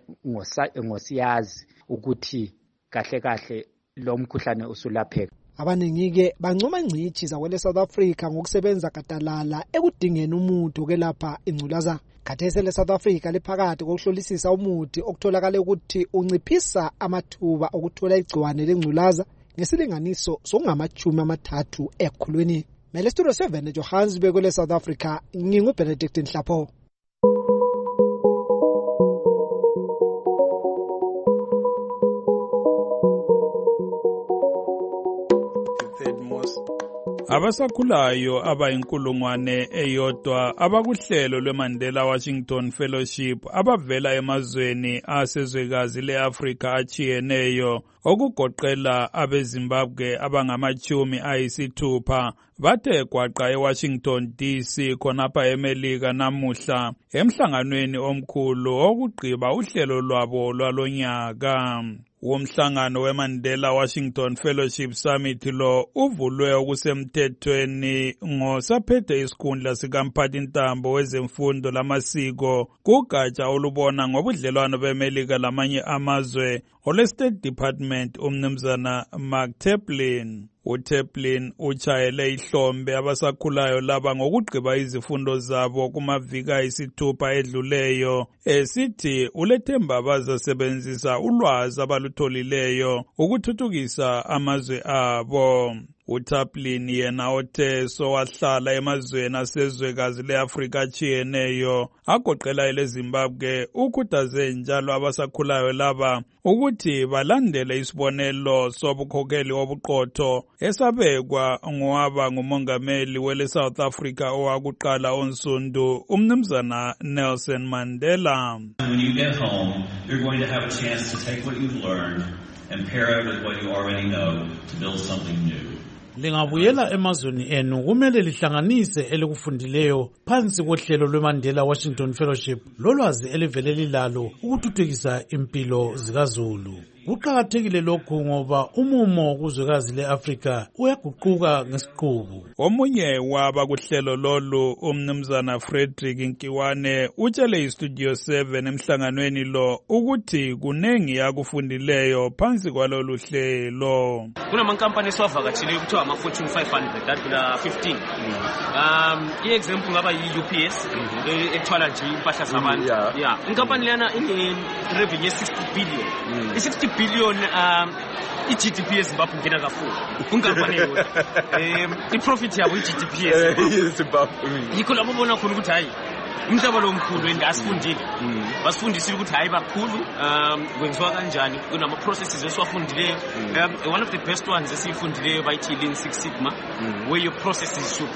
ngosiyazi ukuthi kahle lo mkhuhlane usulapheka. Abaningi-ke bancoma ngcithi zakwele South Africa ngokusebenza gadalala ekudingeni umuthi wokwelapha ingculaza. Khathesi le South Africa liphakathi kokuhlolisisa umuthi okutholakala ukuthi unciphisa amathuba okuthola igciwane lengculaza ngesilinganiso sokungama-30 ekhulwini. Mele Studio 7 eJohannesburg kwele South Africa nginguBenedict Nhlapho. Abasakhulayo abayinkulungwane eyodwa abakuhlelo lweMandela Washington Fellowship abavela emazweni asezwekazi leAfrika achiyeneyo okugoqela abeZimbabwe abangama-60 bathe gwaqa eWashington DC khonapha eMelika namuhla emhlanganweni omkhulu okugqiba uhlelo lwabo lwalonyaka. Umhlangano weMandela Washington Fellowship Summit lo uvulwe okusemthethweni ngosaphethe isikhundla sikamphathintambo wezemfundo lamasiko kugatsha olubona ngobudlelwano beMelika lamanye amazwe ole-State Department umnumzana Mark Taplin. uTaplin uchayele ihlombe abasakhulayo laba ngokugqiba izifundo zabo kumaviki ayisithupha edluleyo esithi ulethemba bazasebenzisa ulwazi abalutholileyo ukuthuthukisa amazwe abo. uTaplin yena othe sowahlala emazweni asezwekazi leAfrika achiyeneyo agoqela eleZimbabwe ukhuthaze njalo abasakhulayo laba ukuthi balandele isibonelo sobukhokheli obuqotho esabekwa ngowaba ngumongameli wele South Africa owakuqala onsundu umnumzana Nelson Mandela. When you get home, you're going to have a chance to take what you've learned and pair it with what you already know to build something new. Lingabuyela emazweni enu kumele lihlanganise elikufundileyo phansi kohlelo lweMandela Washington Fellowship lolwazi elivele lilalo ukuthuthukisa impilo zikaZulu. Kuqakathekile lokhu ngoba umumo kuzwekazi leAfrika uyaguquka ngesiqubu. Omunye waba kuhlelo lolu umnumzana Frederick Nkiwane utshele iStudio 7 emhlanganweni lo ukuthi kunengi yakufundileyo phansi kwalolu hlelo. Kunamankampani esiwavakatshile kuthiwa ama-Fortune 500 adlula 15. I-example ngaba yi-UPS ethwala nje impahla zabantu. Inkampani lena ine-revenue ye-60 billion. I-60 billion i-GDP yeZimbabwe ngena kakhulu. Inkampani yodwa. I-profit yabo i-GDP yeZimbabwe. Yikho lapho bona khona ukuthi hayi umhlaba lo mkhulu and asifundile basifundisile ukuthi hayi bakhulu kwenziwa kanjani kunama processes esiwafundileyo one of the best ones esiyifundileyo bayithi Lean Six Sigma where your processes should be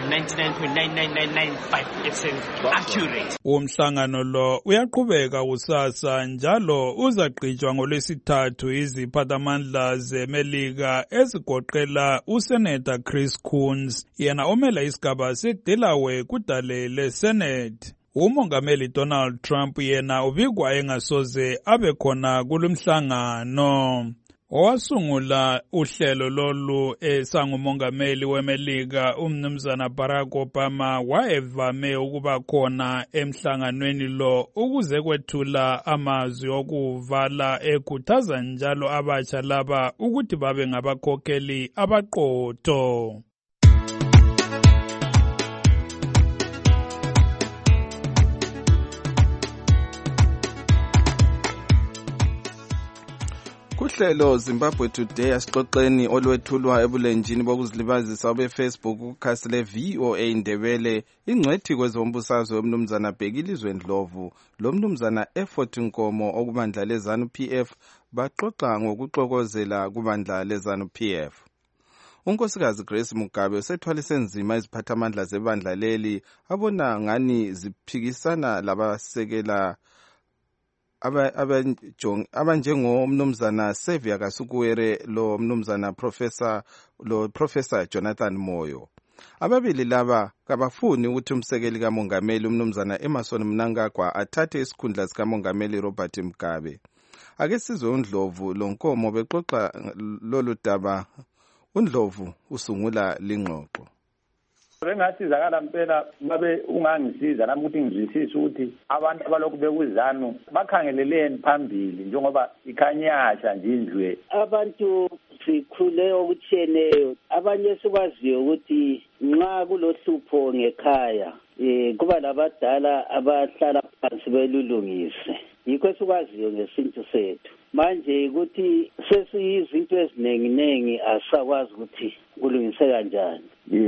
99.99995% accurate. Umhlangano lo uyaqhubeka kusasa njalo uzagqitshwa ngolwesithathu iziphathamandla zeMelika ezigoqela uSenator Chris Coons yena omela isigaba seDelaware kudale leSenate. Umongameli Donald Trump yena ubikwa engasoze abe khona kulomhlangano. Owasungula uhlelo lolu esangumongameli weMelika umnumzana Barack Obama wayevame ukuba khona emhlanganweni lo ukuze kwethula amazwi okuvala ekhuthaza njalo abatsha laba ukuthi babe ngabakhokheli abaqotho. Kuhlelo Zimbabwe Today asixoxeni olwethulwa ebulenjini bokuzilibazisa obeFacebook kukhasi leVOA Ndebele ingcwethi kwezombusazwe umnumzana Bhekilizwe Ndlovu lomnumzana Effort Nkomo okubandla leZANU-PF baxoxa ngokuxokozela kubandla leZANU-PF. Unkosikazi Grace Mugabe usethwalise nzima iziphathamandla zebandla leli abona ngani ziphikisana labasekela abanjengomnumzana Xavier Kasukuwere lo mnumzana Professor Jonathan Moyo. Ababili laba kabafuni ukuthi umsekeli kamongameli umnumzana Emmerson Mnangagwa athathe isikhundla sikamongameli Robert Mugabe. Ake sizwe uNdlovu loNkomo bexoxa lolu daba. uNdlovu usungula lingxoxo. Bengasizakala impela babe ungangisiza nami ukuthi ngizwisise ukuthi abantu abalokhu bekuzanu bakhangeleleni phambili njengoba ikhanyasha nje indlwe. Abantu sikhule okutshiyeneyo abanye sikwaziyo ukuthi nxa kulohlupho ngekhaya kuba labadala abahlala phansi belulungise. Yikho sikwaziyo ngesintu sethu. Manje ukuthi sesiyizinto ezinenginengi asakwazi ukuthi kulungiseka kanjani.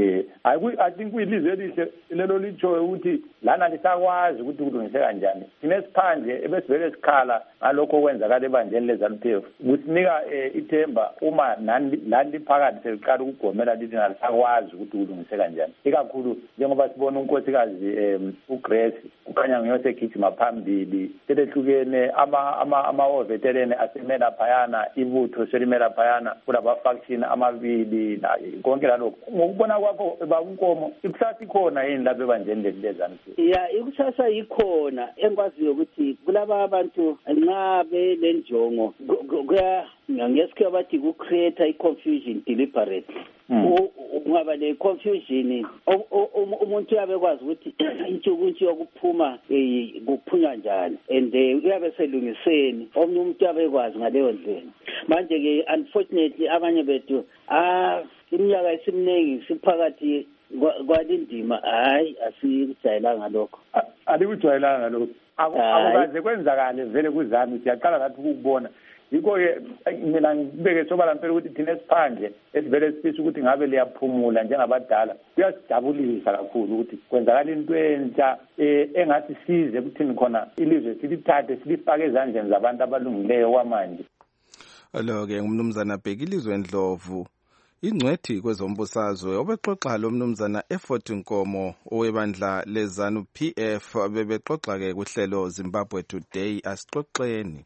I think kwilizwe elihle lelo litsho ukuthi lana lisakwazi ukuthi kulungiseka kanjani. Sinesiphandle ebesivele sikhala ngalokho okwenzakala ebandleni leZANU-PF. Kusinika ithemba uma nani liphakathi seliqala ukugomela lithi nalisakwazi ukuthi kulungiseka kanjani. Ikakhulu njengoba sibona unkosikazi uGrace ukhanya ngiyose gijima phambili sehlukene ama-veteran asemela phayana ibutho selimela phayana kulaba faction amabili konke lalokho. Ngokubona kwakho bakunkomo ikusasa ikhona yini lapha ebanjeni leZANU-PF? Ikusasa ikhona engikwaziyo ukuthi kulaba abantu nxa belenjongo ngesikhathi bathi ku-create i-confusion deliberately. Ungaba le-confusion umuntu uyabe kwazi ukuthi intshukuntshu yokuphuma kuphunywa njani and uyabe selungiseni omunye umuntu uyabe kwazi ngaleyo ndlela. Manje-ke unfortunately abanye bethu iminyaka esimningi siphakathi kwalindima hayi asikujayelanga lokho. Alikujayelanga lokho. Akukaze kwenzakale vele kuzami siyaqala lapho ukubona. Yikho-ke mina ngibeke sobala mpela ukuthi thina esiphandle esivele sifisa ukuthi ngabe liyaphumula njengabadala kuyasijabulisa kakhulu ukuthi kwenzakala into entsha engathi size kuthini khona ilizwe silithathe silifake ezandleni zabantu abalungileyo kwamanje. Lo-ke umnumzana Bhekilizwe Ndlovu ingcwethi kwezombusazwe obexoxa lo mnumzana Effort Nkomo owebandla leZANU-PF bebexoxa-ke kuhlelo Zimbabwe Today asixoxeni.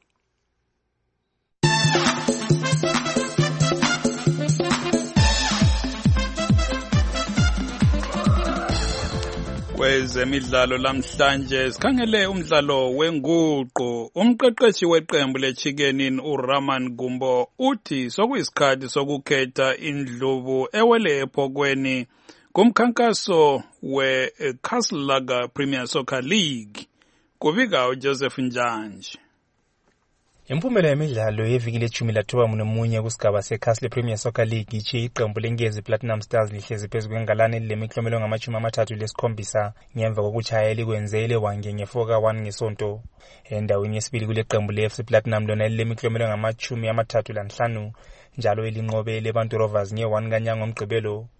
Kwezemidlalo lamhlanje sikhangele umdlalo wenguqu. Umqeqeshi weqembu leChicken uRaman Gumbo uthi sokuyisikhathi sokukhetha indlubu ewele ephokweni kumkhankaso weCastle Premier Soccer League. Kubika uJoseph Njanje. Impumela yemidlalo yeviki le-19 kusigaba seCastle Premier Soccer League ichiye iqembu leNgezi Platinum Stars lihlezi phezu kwengalane lemiklomelo ngama-37 ngemva kokuchaya elikwenze iLewange nge-4-1 ngesonto. Endaweni yesibili kule qembu le-FC Platinum lona lilemiklomelo ngama-35 njalo elinqobe leBantu Rovers nge-1 kaNyanga ngomgqibelo.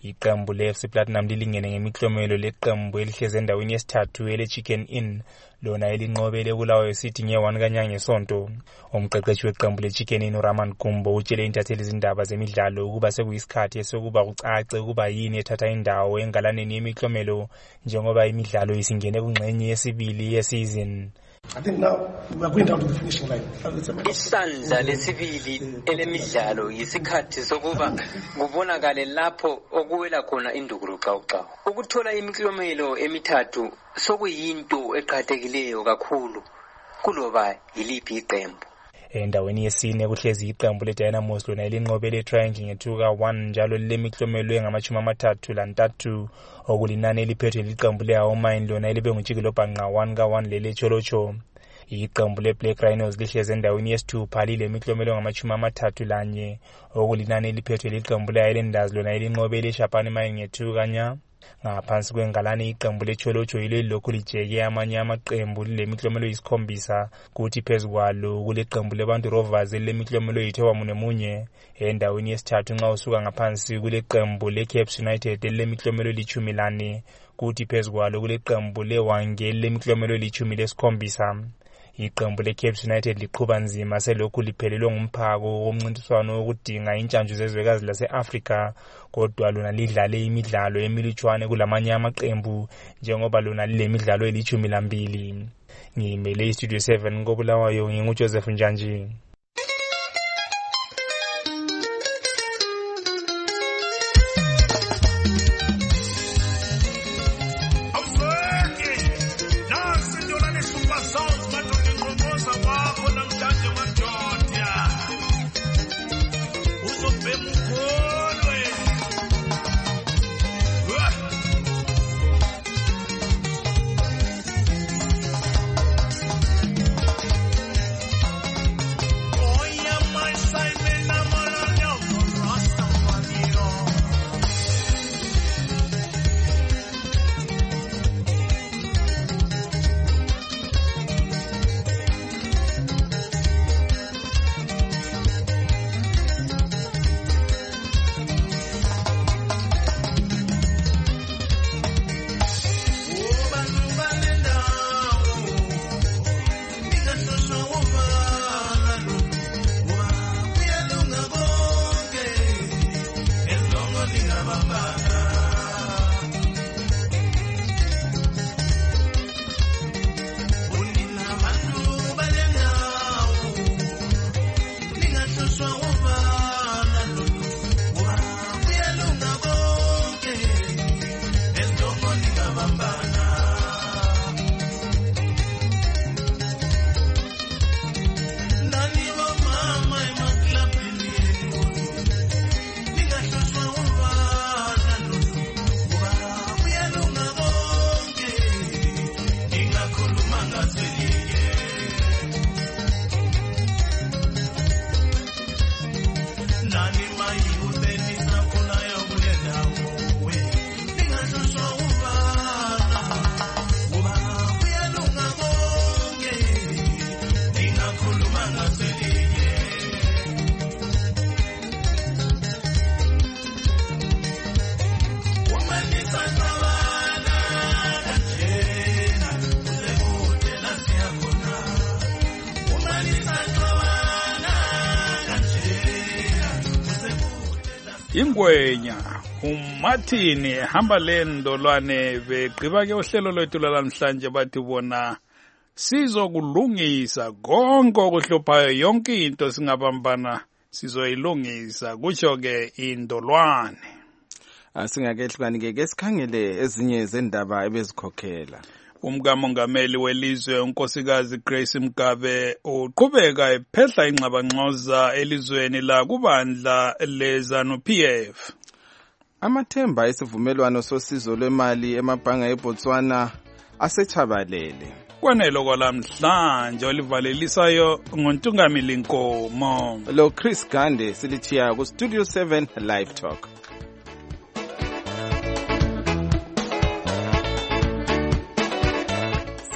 Iqembu le-FC Platinum lilingene ngemiklomelo leqembu elihleze endaweni yesithathu ele-Chicken Inn lona elinqobele Bulawayo City nge-1 kanyanga ngesonto. Umqeqeshi weqembu le-Chicken Inn uRaman Kumbo utshele intatheli izindaba zemidlalo ukuba sekuyisikhathi esokuba kucace ukuba yini ethatha indawo engalaneni yemiklomelo njengoba imidlalo isingene kungxenye yesibili yesizini. I think now we are going down to the finishing line. Isandla lesibili elemidlalo yisikhathi sokuba kubonakale lapho okuwela khona indukuruqawuqawu. Ukuthola imiklomelo emithathu sokuyinto eqhakathekileyo kakhulu kuloba yiliphi iqembu. Endaweni yesine kuhlezi iqembu leDynamos lona elinqobele iTriangle nge-2-1 njalo lilemiklomelo engama-33 okulinani eliphethwe liqembu le-Aomine lona elibe nguTshikilobhanqa 1-1 lele-Cholocho. Iqembu le-Black Rhinos lihlezi endaweni yesithupha lilemiklomelo engama-31 okulinani eliphethwe liqembu le-Highlanders lona elinqobele iShapane Mine nge-2-0. Ngaphansi kwengalane iqembu leCholocho yilo elilokhu lijeke amanye amaqembu lilemiklomelo yisikhombisa kuthi phezu kwalo kuleqembu leBantu Rovers elilemiklomelo yi-41 endaweni yesithathu nxa usuka ngaphansi kuleqembu leCaps United elilemiklomelo li-14 kuthi phezu kwalo kuleqembu leWange elilemiklomelo li-17. Iqembu leCaps United liqhuba nzima selokhu liphelelwe ngumphako womncintiswano wokudinga intshantshu zezwekazi lase-Afrika kodwa lona lidlale imidlalo emilutshwane kulamanye amaqembu njengoba lona lilemidlalo eli-12. Ngimele iStudio 7 koBulawayo nginguJoseph Njanji. Ingwenya uMartin hamba lendolwane begqiba ke uhlelo lwethu lamhlanje bathi bona sizokulungisa konke okuhluphayo yonke into singabambana sizoyilungisa kutsho ke indolwane. Asingakehlukani ke sikhangele ezinye zendaba ebezikhokhela. Umkamongameli welizwe unkosikazi Grace Mugabe uqhubeka ephehla ingxabangxoza elizweni la kubandla leZANU-PF. Amathemba esivumelwano sosizo lwemali emabhanga eBotswana asechabalele. Kwanelo kwalamhlanje olivalelisayo ngontungamili Nkomo. Lo Chris Gande silithiya ku Studio 7 Live Talk.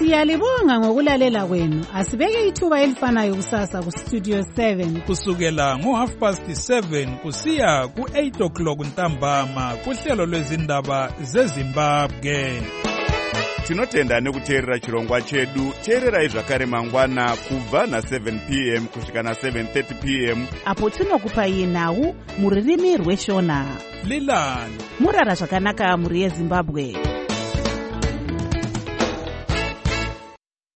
Siyalibonga ngokulalela kwenu. Asibeke ithuba elifanayo kusasa ku Studio 7 kusukela ngo7:30 kusiya ku8:00 ntambama kuhlelo lwezindaba zeZimbabwe. Tinotenda nekuteerera chirongwa chedu. Teererai zvakare mangwana kubva na7 p.m. kusvika na7:30 p.m. apo tinokupai nhau muririmi rweshona. Lilani murara zvakanaka muri yeZimbabwe.